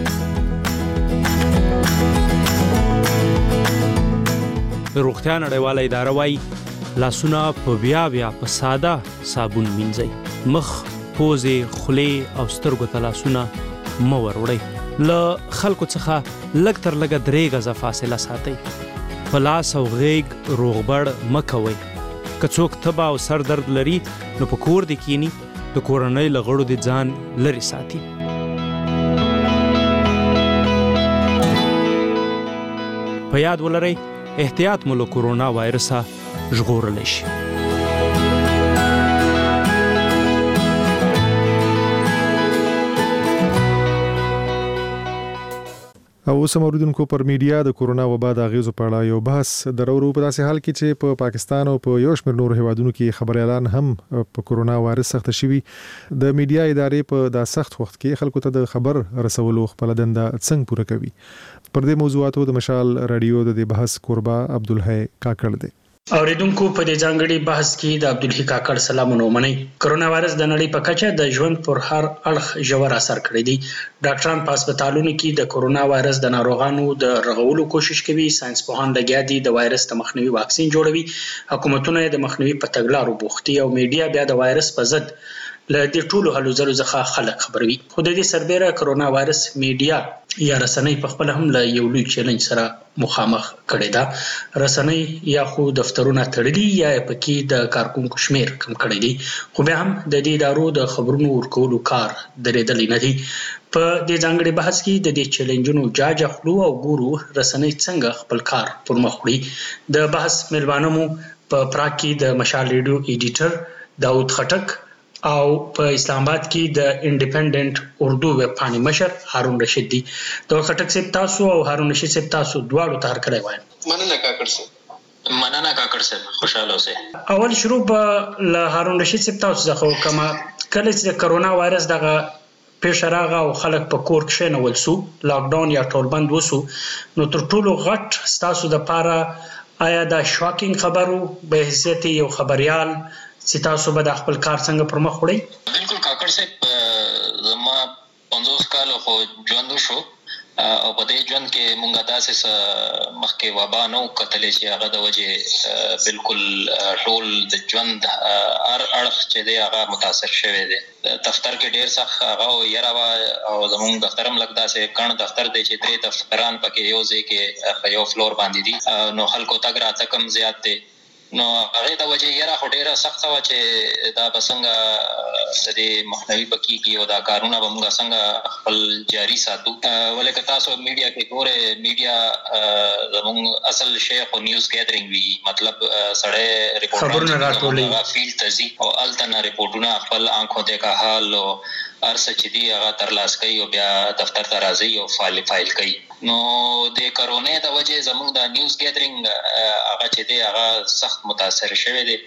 روغتیا نړیواله اداره وايي لاسونه په بیا په ساده صابون مینځئ مخ پوزې خولې او سترګو ته لاسونه مه وروړئ له خلکو څخه لږ تر لږه 3 غزه فاصله ساتئ په لاس او غیږ روغبړ مه کوئ که څوک تبه او سر درد لري نو په کور دې کینی د کورنۍ له غړو دې ځان لرې ساتي په یاد ولرئ احتیاط مو له کورونا وایرسه ژغورلی شي او سموردونکو پر میډیا د کورونا وبا د اغیزو په اړه یو بحث درورو په داسې حال کې چې په پاکستان او په یو شمېر نور هیوادونو کې خبر اعلان هم په کورونا وایرس سخت شوی د میډیا ادارې په دا سخت وخت کې خلکو ته د خبر رسولو خپل دنده څنګه پوره کوي پر دې موضوعاتو د مشال رادیو د بحث قربا عبدالحی کاکړ دی اوریدونکو په دې ځانګړي بحث کې د عبدالحی کاکړ سلامونه ومنئ. کرونا وایرس د نړۍ په کچه د ژوند پر هر اړخ ژور اثر کړی دی. ډاکټران په هسپتالونو کې د کرونا وایرس د ناروغانو د رغولو کوشش کوي. ساينس پوهان لګیا دي د وایرس د مخنیوي واکسین جوړوي. حکومتونه د مخنیوي په تګلارو بوخت دي او میډیا بیا د وایرس په ضد له دې ټولو هلو ځلو څخه خلک خبروي. خو د دې سربېره کرونا وایرس میډیا یا رسنۍ په خپل هم له یو لوی چیلنج سره مخامخ کړی ده. رسنۍ یا خو دفترونه تړلي یا پکې د کارکونکو شمیر کم کړی دی. خو بیا هم د دې ادارو د خبرونو ورکولو کار درېدلی نه دی. په دې ځانګړي بحث کې د دې چیلنجونو جاج اخلو او ګورو رسنۍ څنګه خپل کار پر مخ وړي. د بحث میلمانه مو په پراګ کې د مشال ریډیو ایډیټر داود خټک او په اسلام آباد کې د انډیپندنت اردو ویب پاڼې مشر هارون رشید دی. داود خټک صاحب تاسو او هارون رشید صاحب تاسو دواړو ته هرکلی وایم. مننه کاکړ صاحب خوشاله اوسئ. اول شروع به له هارون رشید صاحب تاسو څخه وکړم. کله چې د کرونا وایرس دغه پیښه راغله او خلک په کور کښېنول سو، لاکډاون یا ټولبند وسو، نو تر ټولو غټ ستاسو دپاره آیا دا شاکینګ خبر و به حیثیت یو خبریال چې تاسو به د خپل کار څنګه پر مخ وړئ؟ بالکل کاکړ صاحب، زما 50 کاله خو ژوند وشو او په دې ژوند کې مونږه داسې مخکې وبا نه و کتلی چې هغه د وجې بالکل ټول د ژوند هر اړخ چې دی هغه متاثر شوی دی. دفتر کې ډېر سخت هغه یره وه او زمونږ دفتر هم لږ داسې کڼ دفتر دی چې 3 دفتران پکې یو ځای کې یو فلور باندې دي، نو خلکو تګ راتګ هم زیات دی. نو هغې د وجې یره خو ډېره سخته وه چې دا به څنګه د دې مخنیوي به کېږي او دا کارونه به موږ څنګه خپل جاري ساتو. ولې که تاسو میډیا کې ګورئ، میډیا زموږ اصل شی خو نیوز ګیدرینګ وي، مطلب سړی ریپورټونه فیلډ ته ځي او هلته نه ریپورټونه خپل آنکھوں دیکھا حال او هر څه چې دي هغه ترلاسه کوي او بیا دفتر ته راځي او فایل کوي. نو د کرونې د وجې زموږ د نیوز ګیدرینګ هغه چې دی هغه سخت متاثر شوی دی.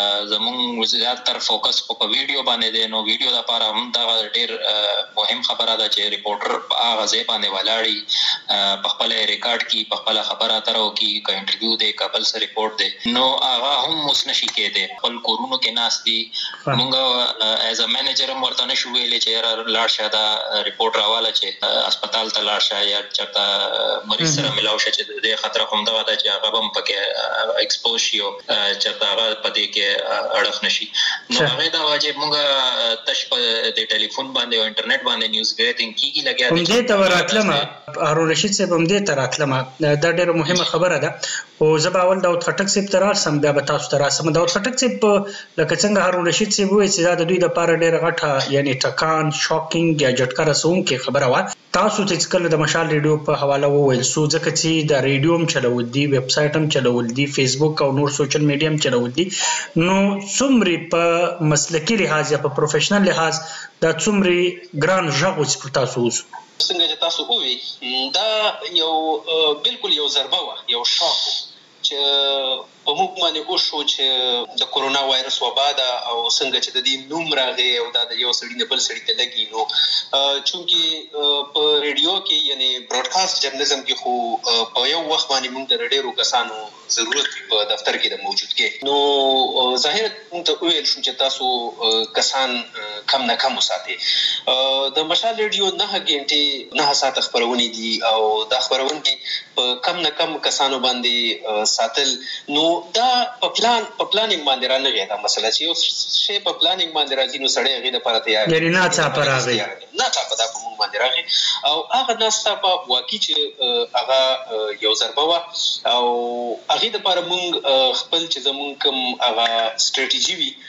زموږ زیاتر فوکس په ویډیو باندې دی، نو ویډیو لپاره هم دا ډېر مهم خبره ده چې ریپورټر په هغه ځای باندې ولاړي، په خپله ریکارډ کړي، په خپله خبره اتره وکړي، که انټرویو دی که بل څه ریپورټ دی، نو هغه هم اوس نشي کېدی. خپل کورونو کې ناست دي. موږ ایز ا مینیجر هم ورته نشو ویلی چې یاره لاړ شه دا ریپورټ راواله چې هسپتال ته لاړ شه یا چېرته مریض سره ملاو شه، چې د دې خطره همدغه ده چې هغه به هم پکې ایکسپوز شي او چېرته هغه په دې کې اړخ نه شي. نو هغې د وجې موږ تش په د ټلیفون باندې او انټرنیټ باندې نیوز ګیدرینګ کېږي لګیا دی. همدې ته وراتلمه هارون رشید صاحب، همدې ته راتلمه، دا ډېره مهمه خبره ده. او زه به اول داود خټک صاحب ته راسم، بیا به تاسو ته راسم. داود خټک صاحب لکه څنګه هارون رشید صاحب وویل چې دا د دوی دپاره ډېره غټه یعنې ټکان، شاکینګ یا جټکه رسوونکې خبره وه. تاسو چې کله د مشال ریډیو په حواله وویل سو، ځکه چې د ریډیو هم چلول دي، ویب سایټ هم چلول دي، فیسبوک او نور سوشل میډیا هم چلول دي، نو څومره په مسلکي لحاظ یا په پروفیشنل لحاظ دا څومره ګران غږ و چې پر تاسو اوس څنګه چې تاسو وویل، دا یو بالکل یو ضربه وه، یو شاک چې په موږ باندې وشو چې د کرونا وایرس وبا ده او څنګه چې د دې نوم راغی او دا د یو سړي نه بل سړي ته لګي. نو چونکې په ریډیو کې یعنی براډکاسټ جرنالیزم کې خو په یو وخت باندې موږ د ډېرو کسانو ضرورت په دفتر کې د موجودګۍ، نو ظاهر موږ ته وویل شو چې تاسو کسان کم نه کم وساتئ. د مشال ریډیو 9 غنټې 9 ساعته خپرونې دي او دا خپرونې په کم نه کم کسانو باندې ساتل. نو دا په پلانینګ باندې رانغی دا مسله چې یو شی په پلانینګ باندې راځي نو سړی هغې دپاره تیار یعنې ناڅاپه راغی، ناڅاپه دا په موږ باندې راغی او هغه ناڅاپه واقعي چې هغه یو ضربه وه او هغې دپاره موږ خپل چې زموږ کوم هغه سټریټیجي وي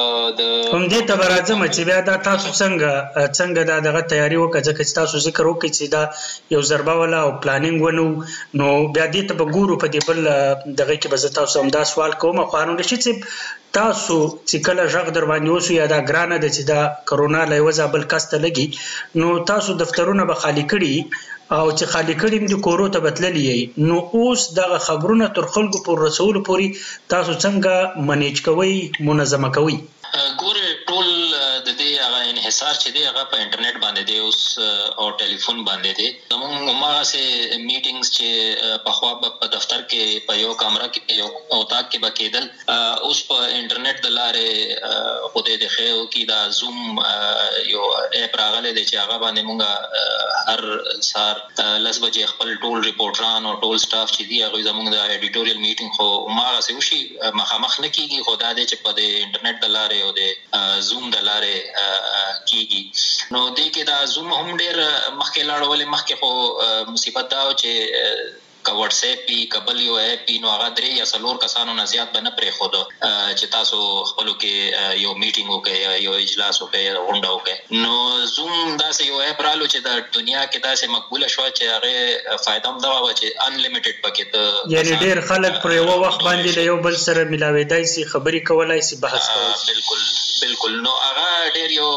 همدې ته به راځم چې بیا دا تاسو څنګه دا دغه تیاري وکړه، ځکه چې تاسو ذکر وکړئ چې دا یو ضربه وله او پلانینګ ونه، نو بیا دې ته به ګورو په دې بل دغه کې به زه تاسو همدا سوال کوم. خو هارون رشید صاحب، تاسو چې کله غږ در باندې وسو یا دا ګرانه ده چې دا کرونا له یوه ځای بل کس ته لګي، نو تاسو دفترونه به خالي کړي او چې خالي کړي هم د کورو ته به تللي یې، نو اوس دغه خبرونه تر خلکو پورې رسولو پورې تاسو څنګه منیج کوئ، منظمه کوئ؟ ګورې ټول د دې هغه انحصار چې دی هغه په انټرنیټ باندې دی اوس او ټلیفون باندې دی. زموږ هغه سه میټینګز چې په خوا په دفتر کې په یو کمره کې یو اوتاق کې بکیدل اوس په انټرنیټ د لارې خوده د خو کې دا زوم یو اپ راغلی دی چې هغه باندې مونږه هر سار لس بجې خپل ټول ریپورټران او ټول سټاف چې دی هغه زموږ د ایډیټوریال میټینګ خو هغه سه وشي مخامخ نه کیږي خو دا دی چې په د انټرنیټ د لارې او د زوم د لارې کیږي. نو دې کې دا زوم هم ډېر مخکې لاړ ولې مخکې خو مصیبت دا چې کا واتس اپ پی قبل یو اپ پی نو هغه درې یا څلور کسانو نه زیات بنه پرې خود چې تاسو خپلو کې یو میټینګ وکړي یو اجلاس وکړي غونډه وکړي. نو زوم دا سه یو اپ رالو چې د دنیا کې دا سه مقبوله شو چې هغه فائدہ هم دا و چې انلیمیټډ پکې ته یعنی ډېر خلک پر یو وخت باندې له یو بل سره ملاویدای شي خبرې کولای شي بحث کولای. بالکل نو هغه ډېر یو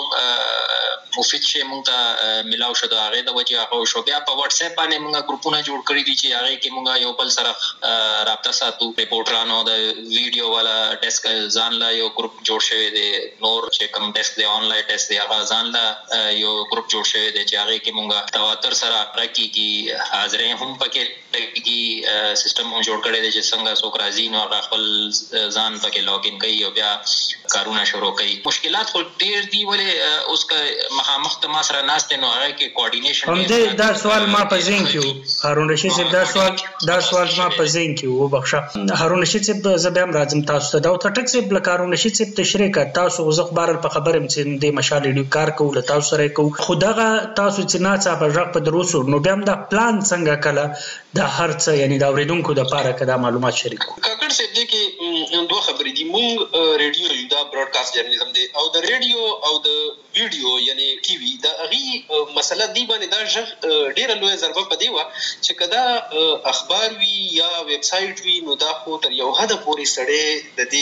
مفید شی مونږ ته ملاو شو دا هغه د وجه هغه شو. بیا په واتس اپ باندې مونږه ګروپونه جوړ کړی دي چې هغه کې مونږه یو بل سره رابطه ساتو. ریپورټرانو د ویډیو والا ډیسک ځان لا یو ګروپ جوړ شوی دی. نور چې کوم ډیسک دی آنلاین ټیسټ دی هغه ځان لا یو ګروپ جوړ شوی دی چې هغه کې مونږه تواتر سره راکېږي حاضرې هم پکې لګي سیستم هم جوړ کړی دی چې څنګه څوک راځي نو هغه خپل ځان پکې لاګین کوي او بیا کارونه شروع کوي. مشکلات خو ډېر دي ولې اوس کا مخامخ ته ما سره ناشته نو هغه کې کوارډینیشن هم دې دا سوال ما په ذهن کې هارون رشید صاحب دا سوال ما په ذهن کې و بخښه هارون رشید صاحب زه به هم راځم تاسو ته دا او ټک صاحب لکه هارون رشید صاحب تشریح کړ تاسو زه خبر په خبرم چې د مشال ډیو کار کوو تاسو سره کوو خدغه تاسو چې نه څه په ځق په دروسو نو بیا هم دا پلان څنګه کله د هر څه یعنی دا اوریدونکو د پاره کدا معلومات شریکو. کاکړ صاحب دې کې دوه خبرې دي. مونږ ریډیو یو دا براډکاسټ جرنالیزم دی او د ریډیو او د ویډیو یعنی ټي وي دا هغه مسله دی باندې دا ژغ ډیره لوی ضربه پدې و چې کدا اخبار وی یا ویب سټ وی نو دا خو تر یو حد پورې سړی د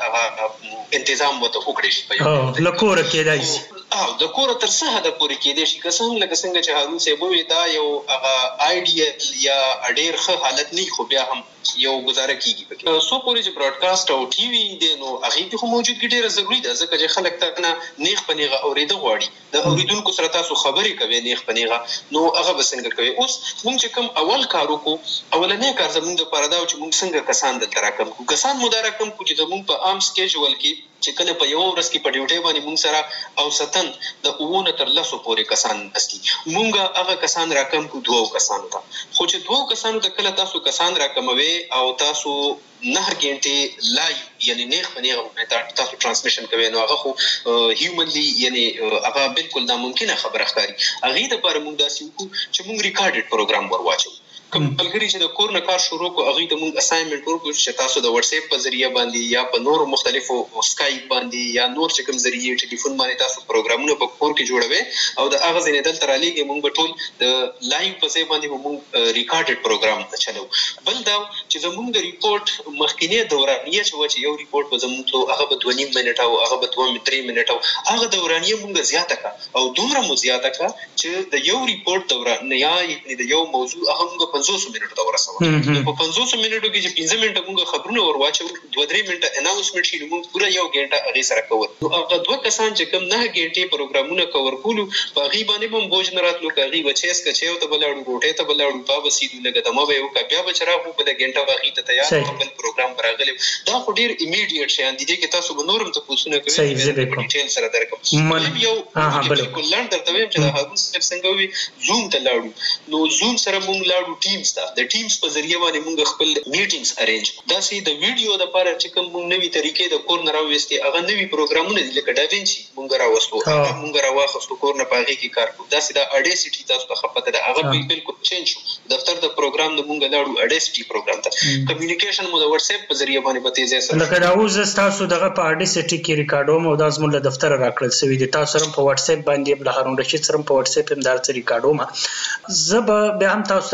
دې تنظیم وته وکړي شي په یو لکور کېدای شي او د کور تر څه حد پورې کېدای شي که څنګه چې هارون صاحب وی دا یو هغه آیډیال یا ډېر ښه حالت نه خو بیا هم یو گزاره کیږي پکې سو پورې چې براډکاسټ او ټي وي دی نو هغه خو موجودګي ډیره ضروری ده ځکه چې خلک ته نیغ پنیغه اوریده غواړي د اوریدونکو سره تاسو خبرې کوي نیغ پنیغه نو هغه بسنګ کوي. اوس موږ چې کوم اول کار وکړو اولنې کار زموږ د پاره دا چې موږ څنګه کسان دلته راکم کو کسان مدارکم کو چې زموږ په عام سکیجول کې چې کله په یو ورځ کې په ډیوټي باندې موږ سره او ستن د 9 تر 10 پورې کسان نستی موږ هغه کسان راکم کو 2 کسانو ته خو چې 2 کسانو ته کله تاسو کسان راکموي او تاسو 9 غنټه لایو یعنی نه خنیغه تاسو ترانسمیشن کوي نو هغه خو هیومنلی یعنی هغه بالکل ناممکنه خبره ښکاري. هغه د پر موږ داسې وکړو چې موږ ریکارډډ پروګرام ورواچو کوم بلګری چې د کور نه کار شروع کو هغه د موږ اساینمنت ورکو چې تاسو د واتس اپ په ذریعہ باندې یا په نور مختلفو سکایپ باندې یا نور چې کوم ذریعہ ټلیفون باندې تاسو پروګرامونه په کور کې جوړوي او د هغه ځینې دلته را لېږي موږ ټول د لایو په ځای باندې موږ ریکارډډ پروګرام چلو. بل دا چې زموږ د ریپورت مخکینه دورانیه چې یو ریپورت به زموږ ته هغه به 2.5 منټه او هغه به 2-3 منټه هغه دورانیه موږ زیاته کا او دومره مو زیاته کا چې د یو ریپورت دورانیه یعنی د یو موضوع هغه 500 منټو ته ورسوه. په 500 منټو کې چې 15 منټه موږ خبرونه ورواچو 2-3 منټه اناونسمنت شي موږ پورا یو غنټه هغه سره کوو. نو هغه 2 کسان چې کوم 9 غنټې پروګرامونه کور کولو په غي باندې هم بوج نه راتلو کوي وچېس کچېو ته بلاړو روټه ته بلاړو بابا سیدو لګه دمو به یو کا بیا بچرا خو په غنټه واغی ته تیار خپل پروګرام براغلی دا خو ډیر ایمیډیټ شي اندې کې تاسو به نورم ته پوښتنه کوي ډیټیل سره درکم یو بالکل لاند درته ویم چې دا هغه څنګه وي زوم ته لاړو نو زوم سره موږ لاړو ټیمز د ټیمز په ذریعہ باندې موږ خپل میټینګز ارینج دا سي د ویډیو د لپاره چې کوم موږ نوې طریقې د کور نه راوستي هغه نوې پروګرامونه دي لکه ډاوینچي موږ راوستو موږ راوخستو کور نه پاږي کې کار کوو دا سي د اډیسټي تاسو ته خپته ده هغه بالکل چینج شو دفتر د پروګرام د موږ لاړو اډیسټي پروګرام ته کمیونیکیشن مو د واتس اپ په ذریعہ باندې په تیزه سره لکه دا اوس تاسو دغه په اډیسټي کې ریکارډوم او د ازمن له دفتر راکړل سوي دي تاسو سره په واتس اپ باندې بل هارون رشید سره په واتس اپ هم دا ریکارډوم زب به هم تاسو سره سم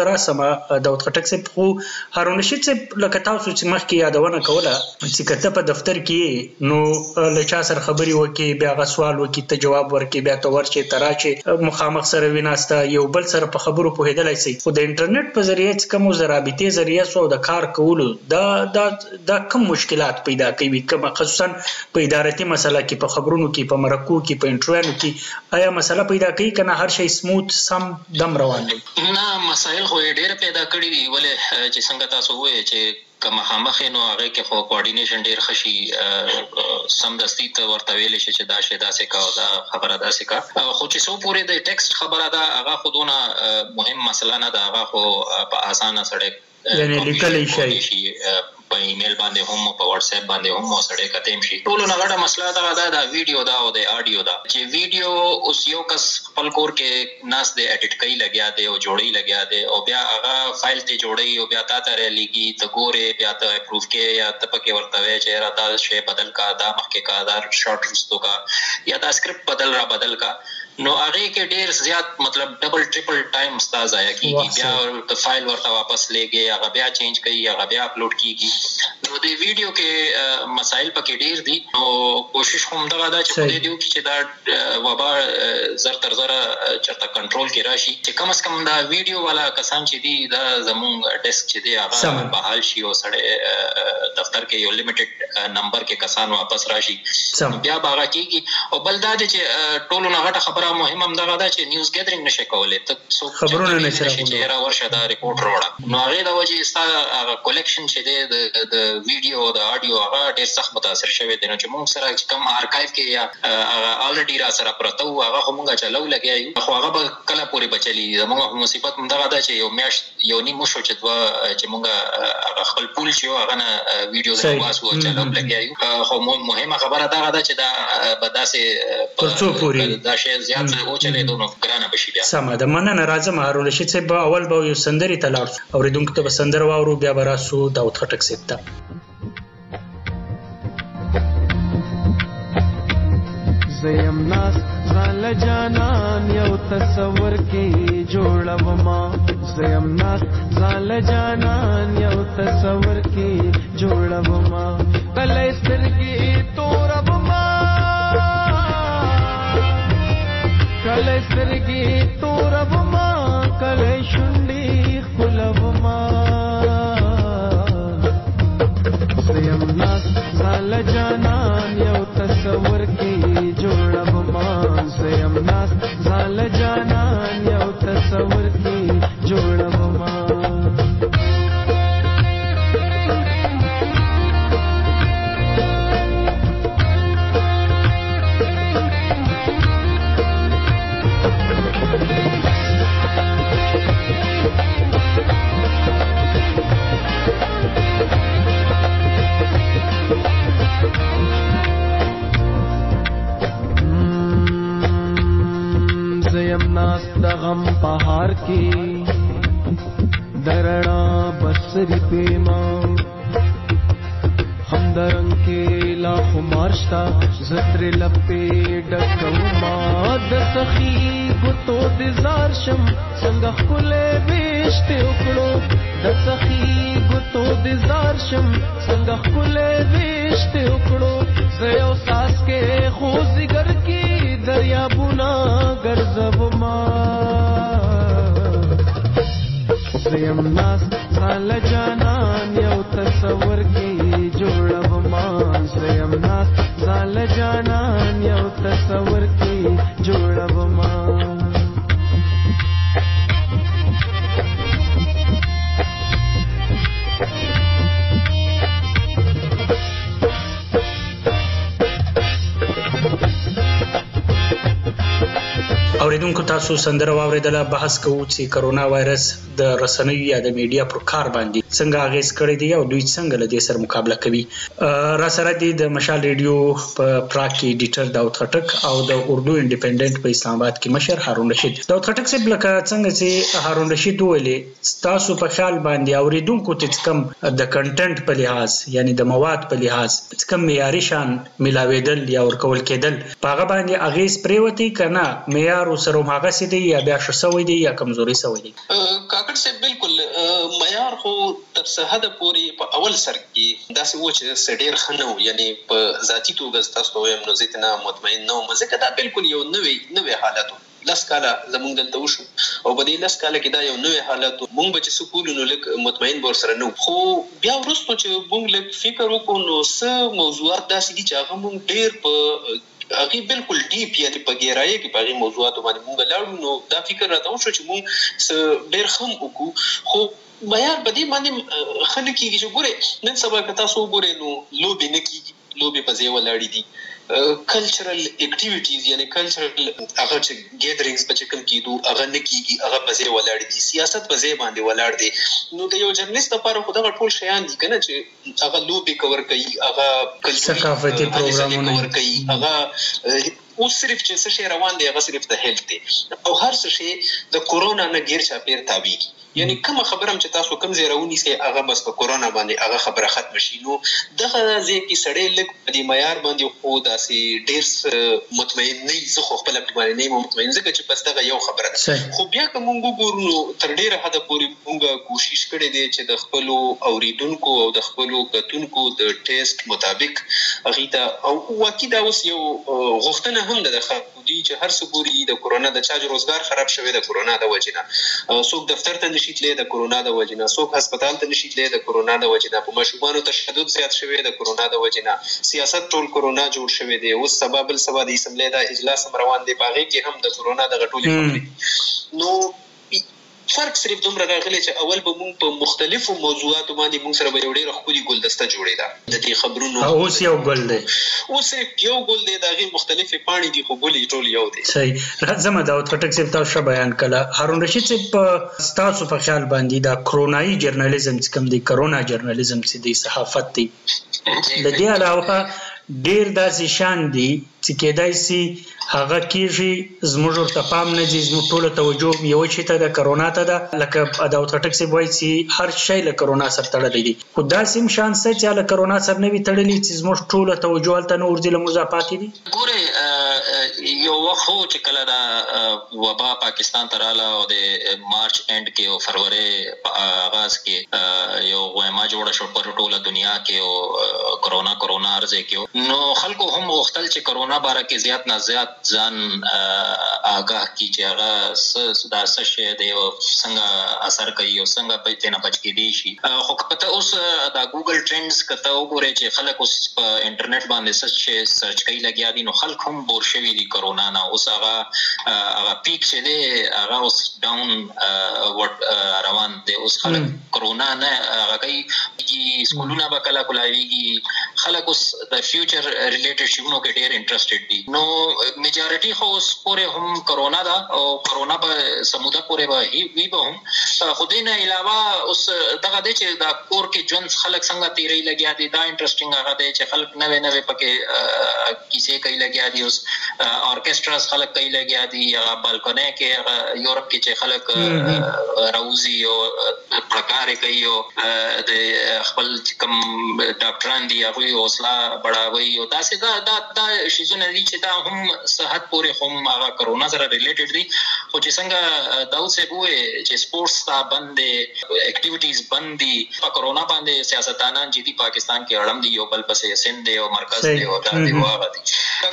سمه داود خټک صاحب خو هارون رشید صاحب لکه تاسو چې مخکې یادونه کوله چې کته په دفتر کې نو لچا سره خبري وکي بیا غ سوال وکي ته جواب ورکي بیا ته ورچې تراچې مخامخ سره ویناسته یو بل سره په خبرو پوهیدلای شي خو د انټرنیټ په ذریعہ چې کوم زرابطي ذریعہ سو د کار کولو دا کوم مشکلات پیدا کوي کوم خصوصا په ادارتي مسله کې په خبرونو کې په مرکو کې په انټرویو کې آیا مسله پیدا کوي کنه هر شی سموث سم دم روان دی نه مسایل خو ډېر پیدا کړی دي ولې چې څنګه تاسو وایي چې کما خامخ نو هغه کې خو کوارډینیشن ډېر خشي سم دستی ته ورته ویل شي چې دا شی داسې کا او دا خبره داسې کا خو چې سو پورې د ټیکسټ خبره دا هغه خودونه مهم مسله نه ده هغه خو په اسانه سره یعنی لیکل شي په ایمیل باندې هم په واتس اپ باندې هم سره کتیم شي ټول نه غټه مسله دا ویډیو دا او د آډیو دا چې ویډیو اوس یو کس خپل کور کې ناس دې اډیټ کوي لګیا دی او جوړي لګیا دی او بیا هغه فایل ته جوړي او بیا تا ته لګي ته ګوره بیا ته اپروف کې یا ته پکې ورته وی چې را دا شی بدل کا دا مخکې کا دا شارټ رستو کا یا دا سکرپټ بدل کا نو هغه کې ډیر زیات مطلب ډبل ټریپل ټایم ستاسو ضایع کیږي بیا د فایل ورته واپس لګي هغه بیا چینج کوي هغه بیا اپلوډ کیږي نو د ویډیو کې مسایل پکې ډیر دي نو کوشش هم دا ده چې خو دې چې دا وبا زر تر زر چرته کنټرول کې راشي چې کم از کم دا ویډیو والا کسان چې دي دا زموږ ډیسک چې دی هغه بحال شي او سره دفتر کې یو لیمیټډ نمبر کې کسان واپس راشي بیا باغ کیږي او بل دا چې ټولو نه غټه مهم هم دا ده چې نیوز ګیدرینګ نشي کولای ته څو خبرونه نشي راوړل ورشه دا ریپورت راوړه نو هغه د وجه ستا کلیکشن چې د ویډیو د آډیو هغه ډیر سخت متاثر شوی دی نو چې موږ سره کم آرکایو کې یا الریډي را سره پرته و هغه موږ چلو لګیایو خو هغه کله پورې بچلی موږ مصیبت هم دا ده چې یو میاش یو نیم شو چې موږ خپل پول چې هغه نه ویډیو د واسو چلو لګیایو خو مهمه خبره دا ده چې دا بداسه پرڅو پوری دا شی زیات او چلے دونو ګرانه بشي بیا سم ده مننه راځم هارون رشید صاحب اول به یو سندري تلاړ اوریدونکو ته سندر واورو بیا براسو داود خټک صاحب ته زیم ناس زال جانان یو تصور کې جوړوما زیم ناس زال جانان یو تصور کې جوړوما کله سترګې توربما کله سترګې توربما کله شونډې خلوما زیم ناس زال جانان یو تصور کې جوړوما زیم ناس زال جانان یو تصور کې جوړوما ناس د غم پهار کې درنا بسری پیما هم درنګ کې لا خمارشتا زتر لپې ډکوما د سخی ګوتو د زار شم څنګه خلې وشته وکړو د سخی ګوتو د زار شم څنګه خلې وشته وکړو زيو ساس کې خو زګر کې دریا بونا ګرځوما زیم ناس زال جانان یو تصور کې جوړوما زیم ناس زال جانان یو تصور کې جوړوما اوریدونکو تاسو سندره واوریدله بحث کوو چې کرونا وایرس د رسنیو یا د میډیا پر کار باندې څنګه اغیز کړی دی او دوی څنګه له دې سره مقابله کوي را سره د مشال ریډیو په پراک کې ایډیټر داود خټک او د اردو انډیپندنٹ په اسلام آباد کې مشر هارون رشید داود خټک صاحب لکه څنګه چې هارون رشید ویلي تاسو په خیال باندې اوریدونکو ته کم د کنټنټ په لحاظ یعنی د مواد په لحاظ کم معیاري شان ملاویدل یا ورکول کېدل په هغه باندې اغیز پریوتی کنه معیار سره هغه سي دی یا بیا شوسوي دی یا کمزوري سوي دی کاکړ صاحب بالکل معیار خو تر څه حده پورې په اول سر کې داسې و چې سډیر خنو یعنی په ذاتی توګه تاسو وایم نو زه نه مطمئن نه وم ځکه دا بالکل یو نوې حالت لس کاله زمونږ دلته وشو او په دې لس کاله کې دا یو نوې حالت مونږ به چې سکول نو لک مطمئن بور سره نو خو بیا وروسته چې مونږ لک فکر وکړو نو څه موضوعات داسې دي چې هغه مونږ ډېر په هغه بالکل ډیپ یعنی په ګیرایي کې په موضوعات باندې مونږ لاړو نو دا فکر راته وشو چې مونږ ډېر خم وکړو خو معیار په دې باندې خلک کېږي چې ګوره نن سبا که تاسو وګورئ نو لوبې نه کېږي لوبې په ځای ولاړې دي کلچرل اکټیویټیز یعنی کلچرل هغه چې ګیدرینګز په کوم کېدو هغه نه کېږي هغه په ځای ولاړ دي سیاست په ځای باندې ولاړ دي نو د یو جرنالست لپاره خو دا ټول شیان دي کنه چې هغه لوبې کور کوي هغه ثقافتي پروګرامونه کور کوي هغه اوس صرف چې څه شی روان دی هغه صرف د هیلث دی او هر څه شی د کورونا نه غیر چاپیر تابع کی یعنی کوم خبرم چې تاسو کوم ځای راونی سي هغه بس په کورونا باندې هغه خبره ختم شي نو دغه ځای کې سړی لګ په دې معیار باندې خو داسې ډېر مطمئن نه زه خو خپل باندې نه مطمئن ځکه چې بس دغه یو خبره ده خو بیا کوم وګورو نو تر ډېره حد پورې موږ کوشش کړې دي چې د خپل اوریدونکو او د خپل کتونکو د ټیسټ مطابق هغه ته او واقعي دا اوس یو غوښتنه هم ده خلکو دي چې هر څه ګوري د کورونا د چا روزګار خراب شوی د کورونا د وجنه څوک دفتر ته نشي تللی د کورونا د وجنه څوک هسپتال ته نشي تللی د کورونا د وجنه په مشوبانو تشدد زیات شوی د کورونا د وجنه سیاست ټول کورونا جوړ شوی دی اوس سبب السبب د اسمبلی د اجلاس روان دی باغې کې هم د کورونا د غټولې خبرې نو فرق صرف دومره راغلی چې اول به مونږ په مختلفو موضوعاتو باندې مونږ سره به یو ډېر ښکلي ګلدسته جوړېده د دې خبرونو اوس یو ګل دی اوس صرف یو ګل دی د هغې مختلفې پاڼې دي خو ګلې ټول یو دی صحیح راځم داود خټک صاحب تاسو بیان کړه هارون رشید صاحب په ستاسو په خیال باندې دا کرونایي جرنالیزم چې کوم دی کرونا جرنالیزم چې دی صحافت دی د دې علاوه ډېر داسې شان دي چې کېدای سي هغه کېږي زموږ ورته پام نه ځي زموږ ټوله توجه یو شي ته د کرونا ته ده لکه داود خټک صاحب وایي چې هر شی له کرونا سره تړلی دی خو داسې هم شان شته چې له کرونا سره نه وي تړلی چې زموږ ټوله توجه هلته نه ورځي له موږ پاتې دي ګورئ یو وخت خو چې کله دا وبا پاکستان ته راله او د مارچ اینډ کې او فروری په آغاز کې یو غویما جوړه شو پر ټوله دنیا کې او کرونا عرضه کې نو خلکو هم غوښتل چې کرونا باره کې زیات نه زیات ځان آگاه کی چې هغه دا څه شی دی او څنګه اثر کوي او څنګه په تنه بچ کېدی شي خو کته اوس دا ګوګل ټرندز کته وګورئ چې خلک اوس په انټرنیټ باندې سرچ کوي لګیا دي نو خلک هم بور شوي دي کرونا نه اوس هغه پیک چې دی هغه اوس ډاون روان دی اوس خلک کرونا نه هغه کوي سکولونه به کله کولاویږي خلک اوس د فیوچر ریلیټډ شیونو کې ډېر انټرسټډ دي نو میجارټي خو اوس پورې هم کرونا ده او کرونا به سموده پورې به وي به هم خو دې نه علاوه اوس دغه دی چې دا کور کې ژوند خلک څنګه تیری لګیا دي دا انټرسټینګ هغه دی چې خلک نوې پکې کیسې کوي لګیا دي اوس اورکیسټراز خلک کوي لګیا دي هغه بالکونه کې یورپ کې چې خلک راوزي او پړکارې کوي او د خپل کوم ډاکټران دي هغوی حوصله بړاوي او داسې دا شیزونه دي چې دا هم صحت پورې هم هغه کرونا سره ریلیټډ دي خو چې څنګه داود صاحب وویل چې سپورټس تا بند دي اکټیویټیز بند دي په کرونا باندې سیاستدانان چې دي پاکستان کې اړم دي یو بل پسې سند دی او مرکز دی او دا دی واغ دي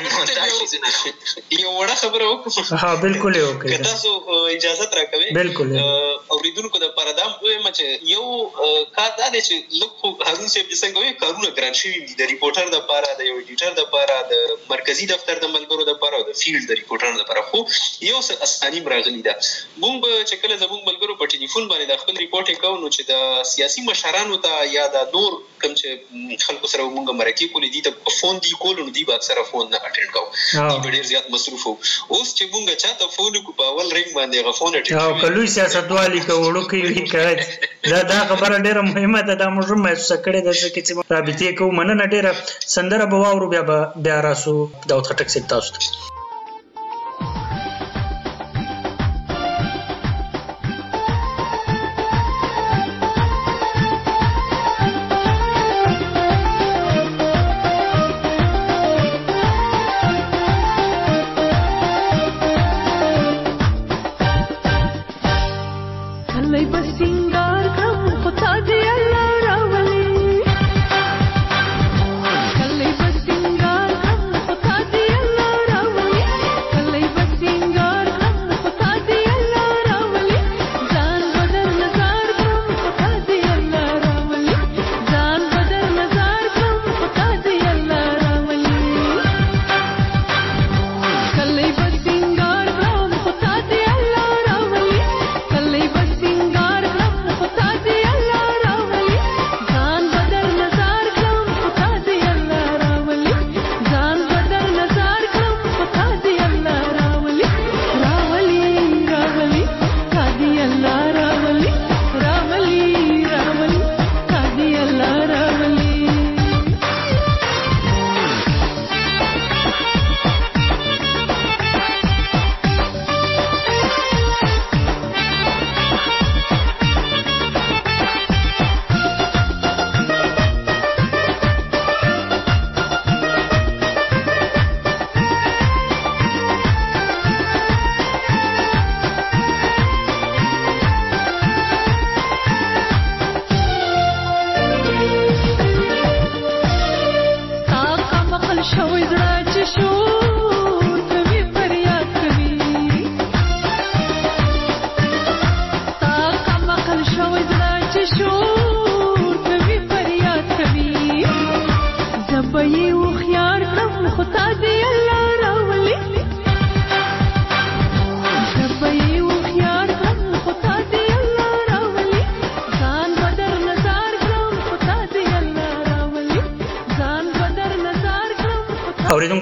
یو وړه خبره وکړه ها بالکل یو کې تاسو اجازه راکوي بالکل اوریدونکو د پردام وایم چې یو کار دا دی چې لکه هارون صاحب څنګه وایي کارونه ګران شوي دي د ریپورټر د پاره د یو ایډیټر د پاره د مرکزی دفتر د ملګرو د پاره او د فیلډ د ریپورټر د پاره خو یو څه اساني راغلی ده موږ چې کله زموږ ملګرو په ټلیفون باندې د خپل ریپورټ کوو نو چې د سیاسي مشرانو ته یا د نور کوم چې خلکو سره موږ مرکې کولې دي ته فون دی کول نو دی به اکثره فون نه اټینډ کوو دی ډېر زیات مصروف وو اوس چې موږ چاته فون کو په اول رنګ باندې غفون اټینډ او کلوي سیاستوالي کوړو کې کوي دا خبره ډېره مهمه ده دا موږ محسوس کړې ده چې رابطې کوو مننه ډېره سندره به واورو بیا راسو داود خټک صاحب تاسو ته Lay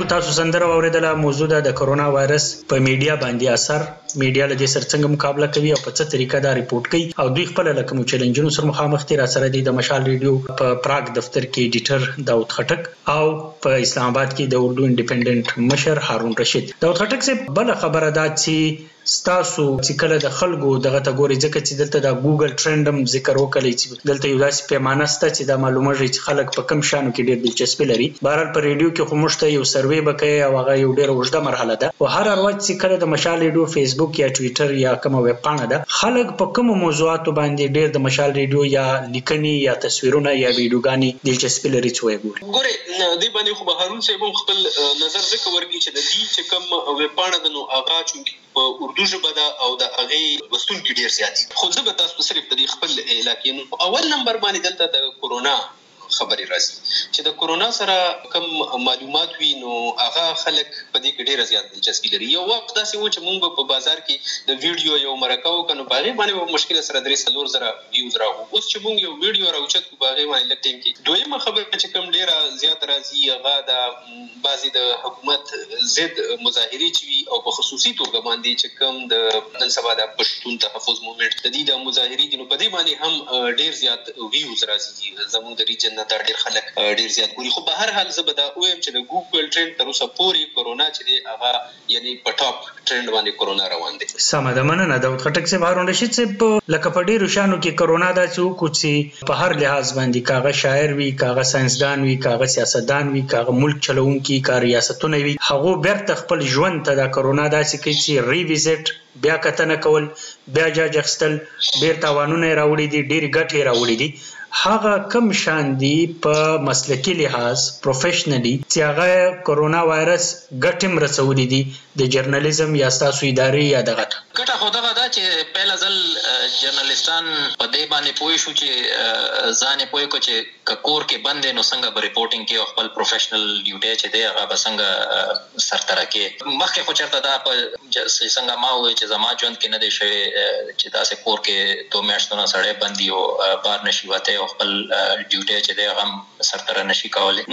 تاسو سندره اوریدله موضوع د کرونا وایرس په میډیا باندې اثر میډیا له دې سره څنګه مقابله کوي او په څه طریقه دا ریپورت کوي او دوی خپل لکه چیلنجونو سره مخامخ دي. را سره د مشال ریډیو په پراګ دفتر کې ایډیټر داود خټک او په اسلام آباد کې د اردو انډیپندنت مشر هارون رشید. داود خټک سے بل خبره ده چې ستاسو چې کله د خلکو دغه ته ګوري ځکه چې دلته د ګوګل ټرندم ذکر وکړي چې دلته یو داسې پیمانه سته چې دا معلومه شي چې خلک په کم شانو کې ډېر دلچسپي لري. بهرحال په ریډیو کې خو موږ ته یو سروې به کوي او هغه یو ډېره اوږده مرحله ده او هر ورځ چې کله د مشال ریډیو فیسبوک یا ټویټر یا کومه ویب پاڼه ده خلک په کومو موضوعاتو باندې ډېر د مشال ریډیو یا لیکنې یا تصویرونه یا ویډیوګانې دلچسپي لري چې وګوري. ګوره دې باندې خو هارون صاحب خپل نظر ذکر ورکړي چې د دې چې کوم ویب پاڼه ده نو هغه چې په اردو ژبه ده او د هغه لوستونکي ډیر زیات دي. خو زه به تاسو صرف د خپل علاقې نو اول نمبر باندې دلته د کورونا خبري راځي چې د کورونا سره کوم معلومات وي نو هغه خلک په دې کې ډیر زیات دلچسپي لري. یو وخت داسې و چې موږ په بازار کې د ویډیو یو مرکه وکړو باغې باندې مشکل سره 300,000 ویوز راغو. اوس چې موږ یو ویډیو راوچت کو باغې باندې لږ ټیم کې دویمه خبره چې کوم ډیر زیات راځي هغه د بعضي د حکومت ضد مظاهرې چې وي او په خصوصي توګه باندې چې کوم د نن سبا د پښتون تحفظ موومېنټ د دې د مظاهرې دي نو په دې باندې هم ډیر زیات ویوز راځي. زموږ د ریجن دا ډیر خلک ډیر زیات ګوري. خو به هر حال زه به دا وایم چې د ګوګل ټرند تر اوسه پورې کورونا چې دی هغه یعنی په ټاپ ټرند باندې کورونا روان دي. سم ده مننه داود خټک صاحب. هارون رشید صاحب لکه په ډیرو شانو کې کورونا دا چې کوڅي په هر لحاظ باندې کاغه شاعر وي کاغه ساينسدان وي کاغه سیاستدان وي کاغه ملک چلوونکي کار ریاستونه وي هغه بیرته خپل ژوند ته د کورونا داسې کوي چې ریویزټ بیا کتنه کول بیا جاج اخستل ډیر تاوانونه راوړي دي ډیر ګټه راوړي دي. هغه کم شان دي په مسلکی لحاظ پروفیشنلی چې هغه کورونا وایرس ګټم رسولي دي د جرنالیزم یا تاسو ادارې یا دغه ګټه خو دغه دا چې پهلا ځل جرنالیستان په دې باندې پوه شو چې ځان پوه کو چې کور کې بند نو څنګه به ریپورټینګ کې خپل پروفیشنل ډیوټي چې دی هغه به څنګه سرتره کې مخکې خو چرته دا په څنګه ما وې چې زما ژوند کې نه دی شوی چې تاسو کور کې 2 میاشتونه سړی بندي او بار نشي وته خپل ډیوټي چې دی هغه سرتره نشي کولای.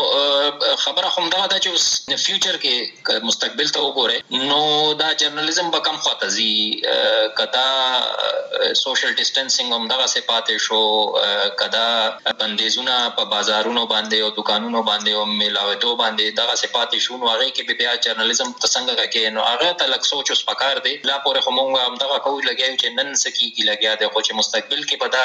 نو خبره هم دا ده چې فیوچر کې مستقبل ته وګوره نو دا جرنالیزم به کم خاطر زی کدا سوشل ډیسټنسینګ هم دغه څه پاتې شو کدا بندیزونه په بازارونو باندې او دکانونو باندې او میلاوتو باندې دغه څه پاتې شو نو هغه کې بیا جرنالیزم څنګه کې نو هغه ته لک سوچ اوس پکار دی لا پورې خو مونږ هم دغه کوی لګیو چې نن سکی کی لګیا دی خو چې مستقبل کې پتا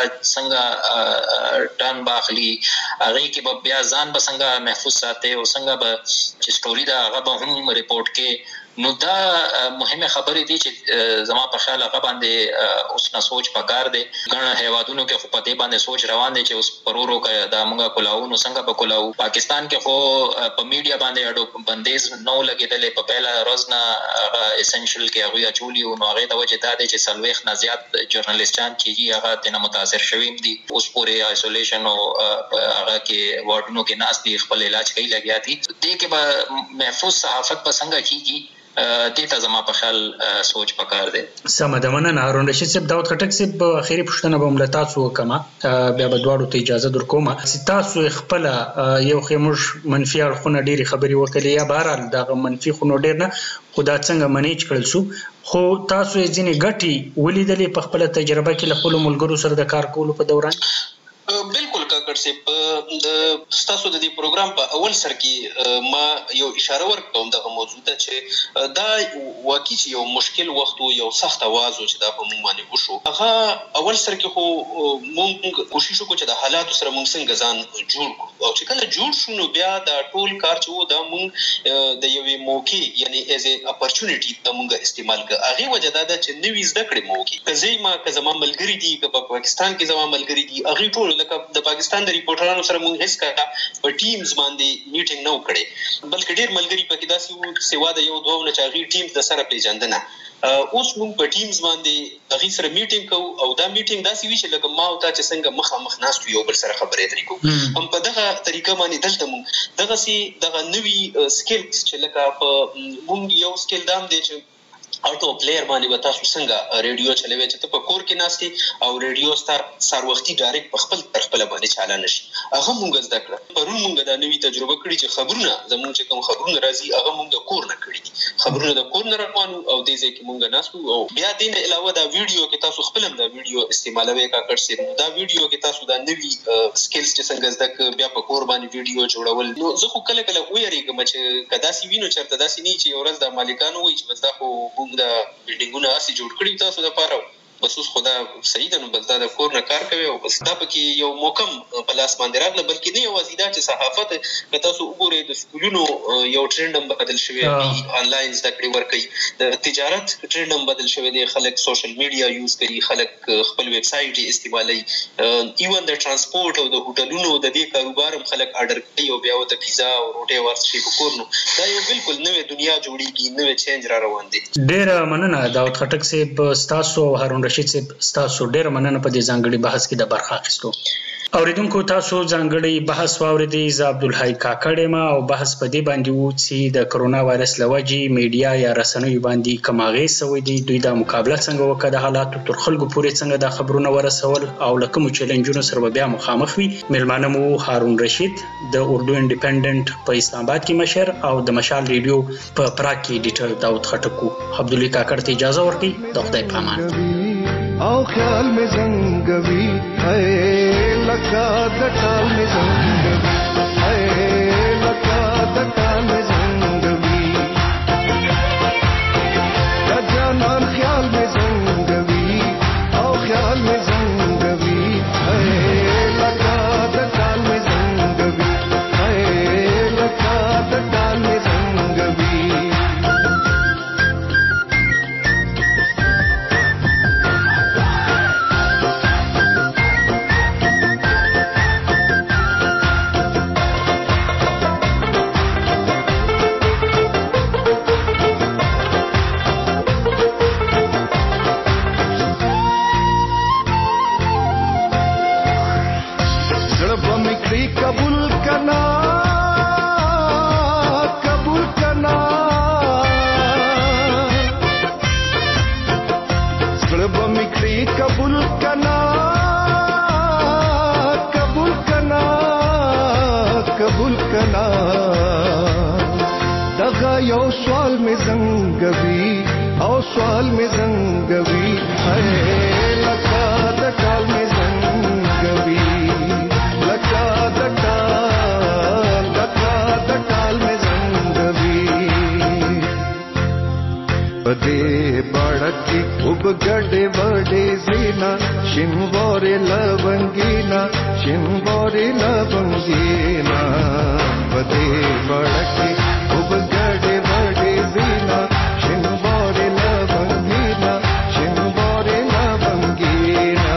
څنګه ټان باخلی هغه کې بیا ځان به څنګه محفوظ ساتي او څنګه به چې سټوري دا هغه به هم ریپورت کې نو دا مهمه خبرې دي چې زما په خیال هغه باندې اوس نه سوچ پکار دی. ګڼ هیوادونو کې خو په دې باندې سوچ روان دي چې اوس پرورو کې دا موږ کولاو نو څنګه به کولاو. پاکستان کې خو په میډیا باندې اډو بندیز نو لګیدلې په پهلا ورځ نه اسنشل کې هغه چولی او هغه د وجه دا دی چې سلويخ نه زیات جرنالیستان چې هغه تنه متاثر شویم دي اوس پورې آیسولیشن او هغه کې وارډونو کې ناس دي خپل علاج کوي لګیا دي دې کې به محفوظ صحافت په څنګه کیږي دې ته زما په خیال سوچ پکار دی. سم ده مننه هارون رشید صاحب. داود خټک صاحب اخیری پوښتنه به مله تاسو وکما بیا به دواړو ته اجازه درکوم چې تاسو خپل یو خموش منفي اړخونه ډیری خبري وکړي یا بهرال دا منفي خونو ډیر نه خدا څنګه منیج کړل شو خو تاسو یې ځینې ګټي ولیدلې په خپل تجربه کې له خپل ملګرو سره د کار کولو په دوران؟ بالکل کاکړ صاحب د تاسو د دې پروګرام په اول سر کې ما یو اشاره ورکوم دغه موضوع ته چې دا واقعي یو مشکل وخت او یو سخت आवाज چې دا په موږ باندې وشو هغه اول سر کې خو موږ کوشش وکړو چې د حالاتو سره موږ څنګه ځان جوړ کړو او چې کله جوړ شو نو بیا دا ټول کار چې و دا موږ د یوې موقع یعنی ایز ا اپورچونټی ته موږ استعمال کړ. هغه وجه دا ده چې نوې زده کړې موقع کزې ما که زما ملګری دي که په پاکستان کې زما ملګری دي هغه ټول لکه د پاکستان د ریپورټرانو سره موږ هیڅ کړه په ټیمز باندې میټینګ نه وکړي بلکې ډیر ملګری پکې داسې وو سیوا د یو دوه نه چاغي ټیم د سره پیژندنه اوس موږ په ټیمز باندې هغه سره میټینګ کوو او دا میټینګ داسې وی چې لکه ما او تا چې څنګه مخامخ ناست یو بل سره خبرې اترې کوو هم په دغه طریقه باندې دلته موږ دغه نوی سکیل چې لکه په موږ یو سکیل دام دی چې اټو پلیئر باندې وتا څنګه ریډیو چلوي چې ته په کور کې ناشتي او ریډیو سار وختي ډایرکټ په خپل باندې چالان شي هغه مونږ زده کړ پرون مونږ دا نوې تجربه کړې چې خبرونه زموږ چې کوم خبرونه راځي هغه مونږ د کور نه کړی دي خبرونه د کور نه روانو او د دې کې مونږ ناسو او بیا دین علاوه دا ویډیو کې تاسو خپل دا ویډیو استعمالوي کا کړ سي دا ویډیو کې تاسو دا نوې سکلز چې څنګه زده ک بیا په کور باندې ویډیو جوړول نو زه خو کله ویریږم چې کدا سی وینو چرته دا سی نه چې ورځ د مالکانو وي چې بس دا خو مونږ د بلډینګونو اسی جوړ کړی تاسو د پاره بس اوس خدا صحیح ده نو بس دا د کور نه کار کوي او بس دا پکې یو موکم پلاس باندې راغله بلکې نه یو وزیدا چې صحافت که تاسو وګورئ د سکولونو یو ټرند هم بدل شوی دی آنلاین زده کړې ورکوي د تجارت ټرند هم بدل شوی دی خلک سوشل میډیا یوز کوي خلک خپل ویب سټ استعمالوي ایون د ترانسپورت او د هوټلونو د دې کاروبار هم خلک آرډر کوي او بیا وته پیزا او روټي ورسي په کور نو دا یو بالکل نوې دنیا جوړیږي نوې چینج را روان دي ډېر مننه داود خټک صاحب تاسو هارون رشید صاحب تاسو ډېر مننه په دې ځانګړي بحث کې د برخه اخیستو اوریدونکو تاسو ځانګړي بحث واوریدئ ز عبدالحی کاکړ ما او بحث په دې باندې وو چې د کرونا وایرس لوجې میډیا یا رسنیو باندې کماغې سوي دي دوی د مقابله څنګه وکړه د حالاتو تر خلکو پورې څنګه د خبرونه ورسول او لکه چیلنجونو سره بیا مخامخ وي ملمانه مو هارون رشید د اردو انډیپندنت په اسلام آباد کې مشر او د مشال ریډیو په پراګ کې ایډیټر داود خټک عبدالحی کاکړ ته اجازه ورکړي د خدای پامان او خیال میں زنگوی اے لکا دٹال میں زنگوی اے لکا دٹال میں زنگوی جانان خیال میں زنگوی او خیال میں زنگوی اے لکا دٹال میں زنگوی اے لکا دٹال میں زنگوی یو سوال میں زنگوی او سوال میں زنگوی اے لکا دٹال میں زنگوی لکا دٹال میں زنگوی پدے بڑکی خوب گڑے بڑے زینا شنوارے لونگینا شنوارے لونگینا پدے بڑکی خوب گڑے بڑے زینا شنوارے لونگینا شنوارے لونگینا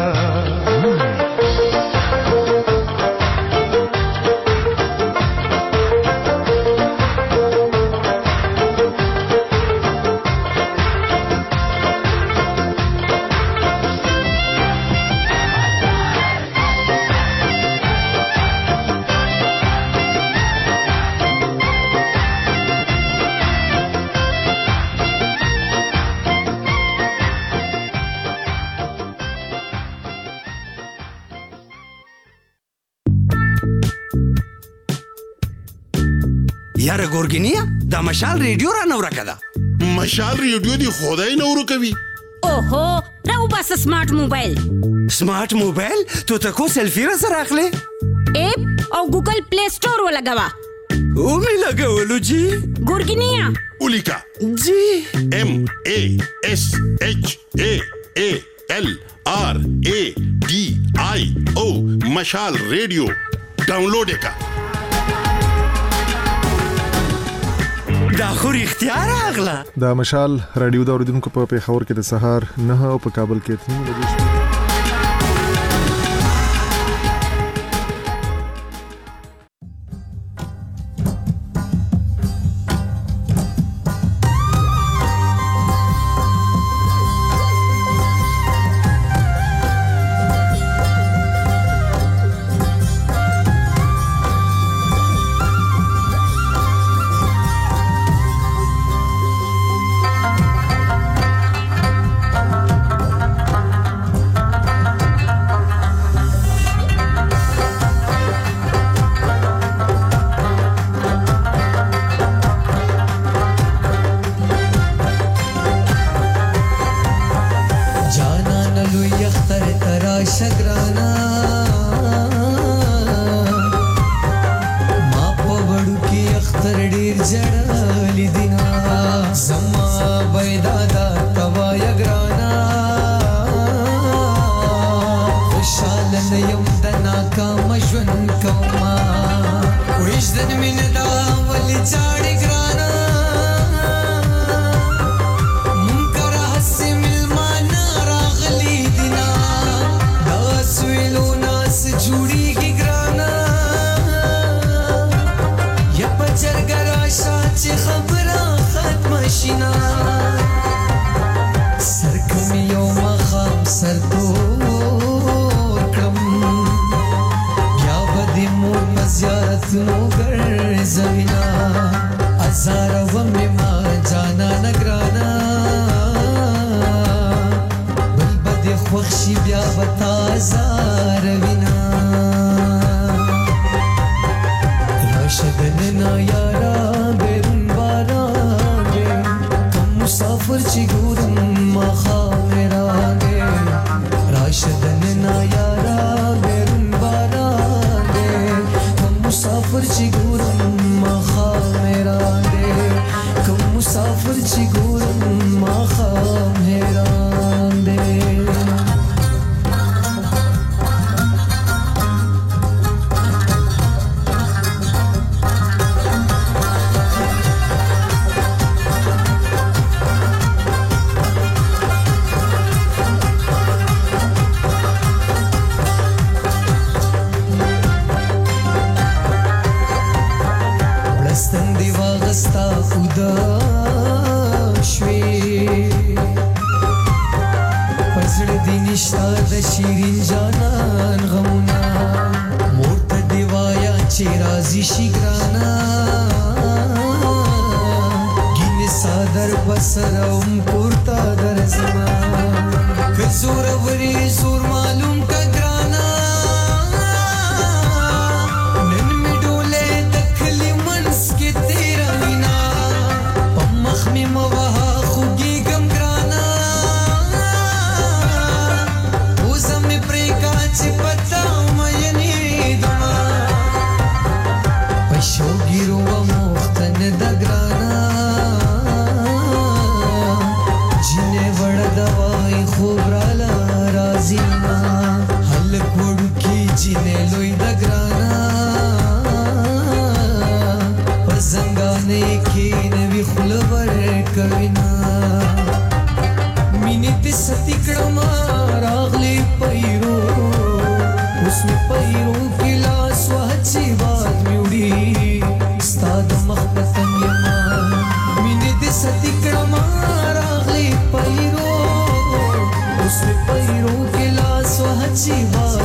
یاره ګورګینیا دا مشال ریډیو را نو راکړه مشال ریډیو دی خدای نو ورکوي اوهو راو بس سمارټ موبایل سمارټ موبایل تو تکو سیلفی را سره اخلي اپ او ګوګل پلی سٹور ولګوا او می لګولو جی ګورګینیا اولیکا جی MASHALRADIO مشال ریډیو ډاونلوډ کا دا خو اختیار اغلا دا مشال رادیو دا اوریدونکو په پیښور کې د سهار 9 او په کابل کې 3 بجې وجدان مینه دا ولې چاړې ګرانه منکر هسې ملمانه راغلي دینا دا سویلو ناس جوړیږي ګرانه یا په جرګه راشه چې خبره ختمه شینا سر کم یو مخام سر تور کړم بیا به د مور مزیارتونو ګرځوینا ازاره ومې ما جانانه ګرانه بل به د خوښ شي بیا به تا ازاروینا راشه دننه یاره بیرون باران دی کم مسافر چې ګورم ماښام راغی راشه دننه یاره بیرون باران دی کم مسافر چې ګورم ماښام راغی کم مسافر چې ګورم ماښام حیران دی شیرین جانان غمونا مور ته دی وایا چې راضي شي ګرانا ګینه صادر بسروم پورتا درځما که زور وری زور معلوم کا ګرانا نن می ډوله دخلی منس کې تیرا وینا پمخ می موها خوږی ګم ګرانا چې پتاو مینې دما پښو ګیرو مختن د ګرانا جنې وړ دوای خوب رالا رازینا حل کوړو کې جنې لوی د ګرانا پزنګانې کې نوې خلور کوینا مینې ته ستی کړم راغلي پیرو उसमें पैरों की लाश वहची बात म्यूड़ी स्ताद मखबतन यमा मिने दे सतिकड़ा मारागली पैरों उसमें पैरों की लाश वहची बात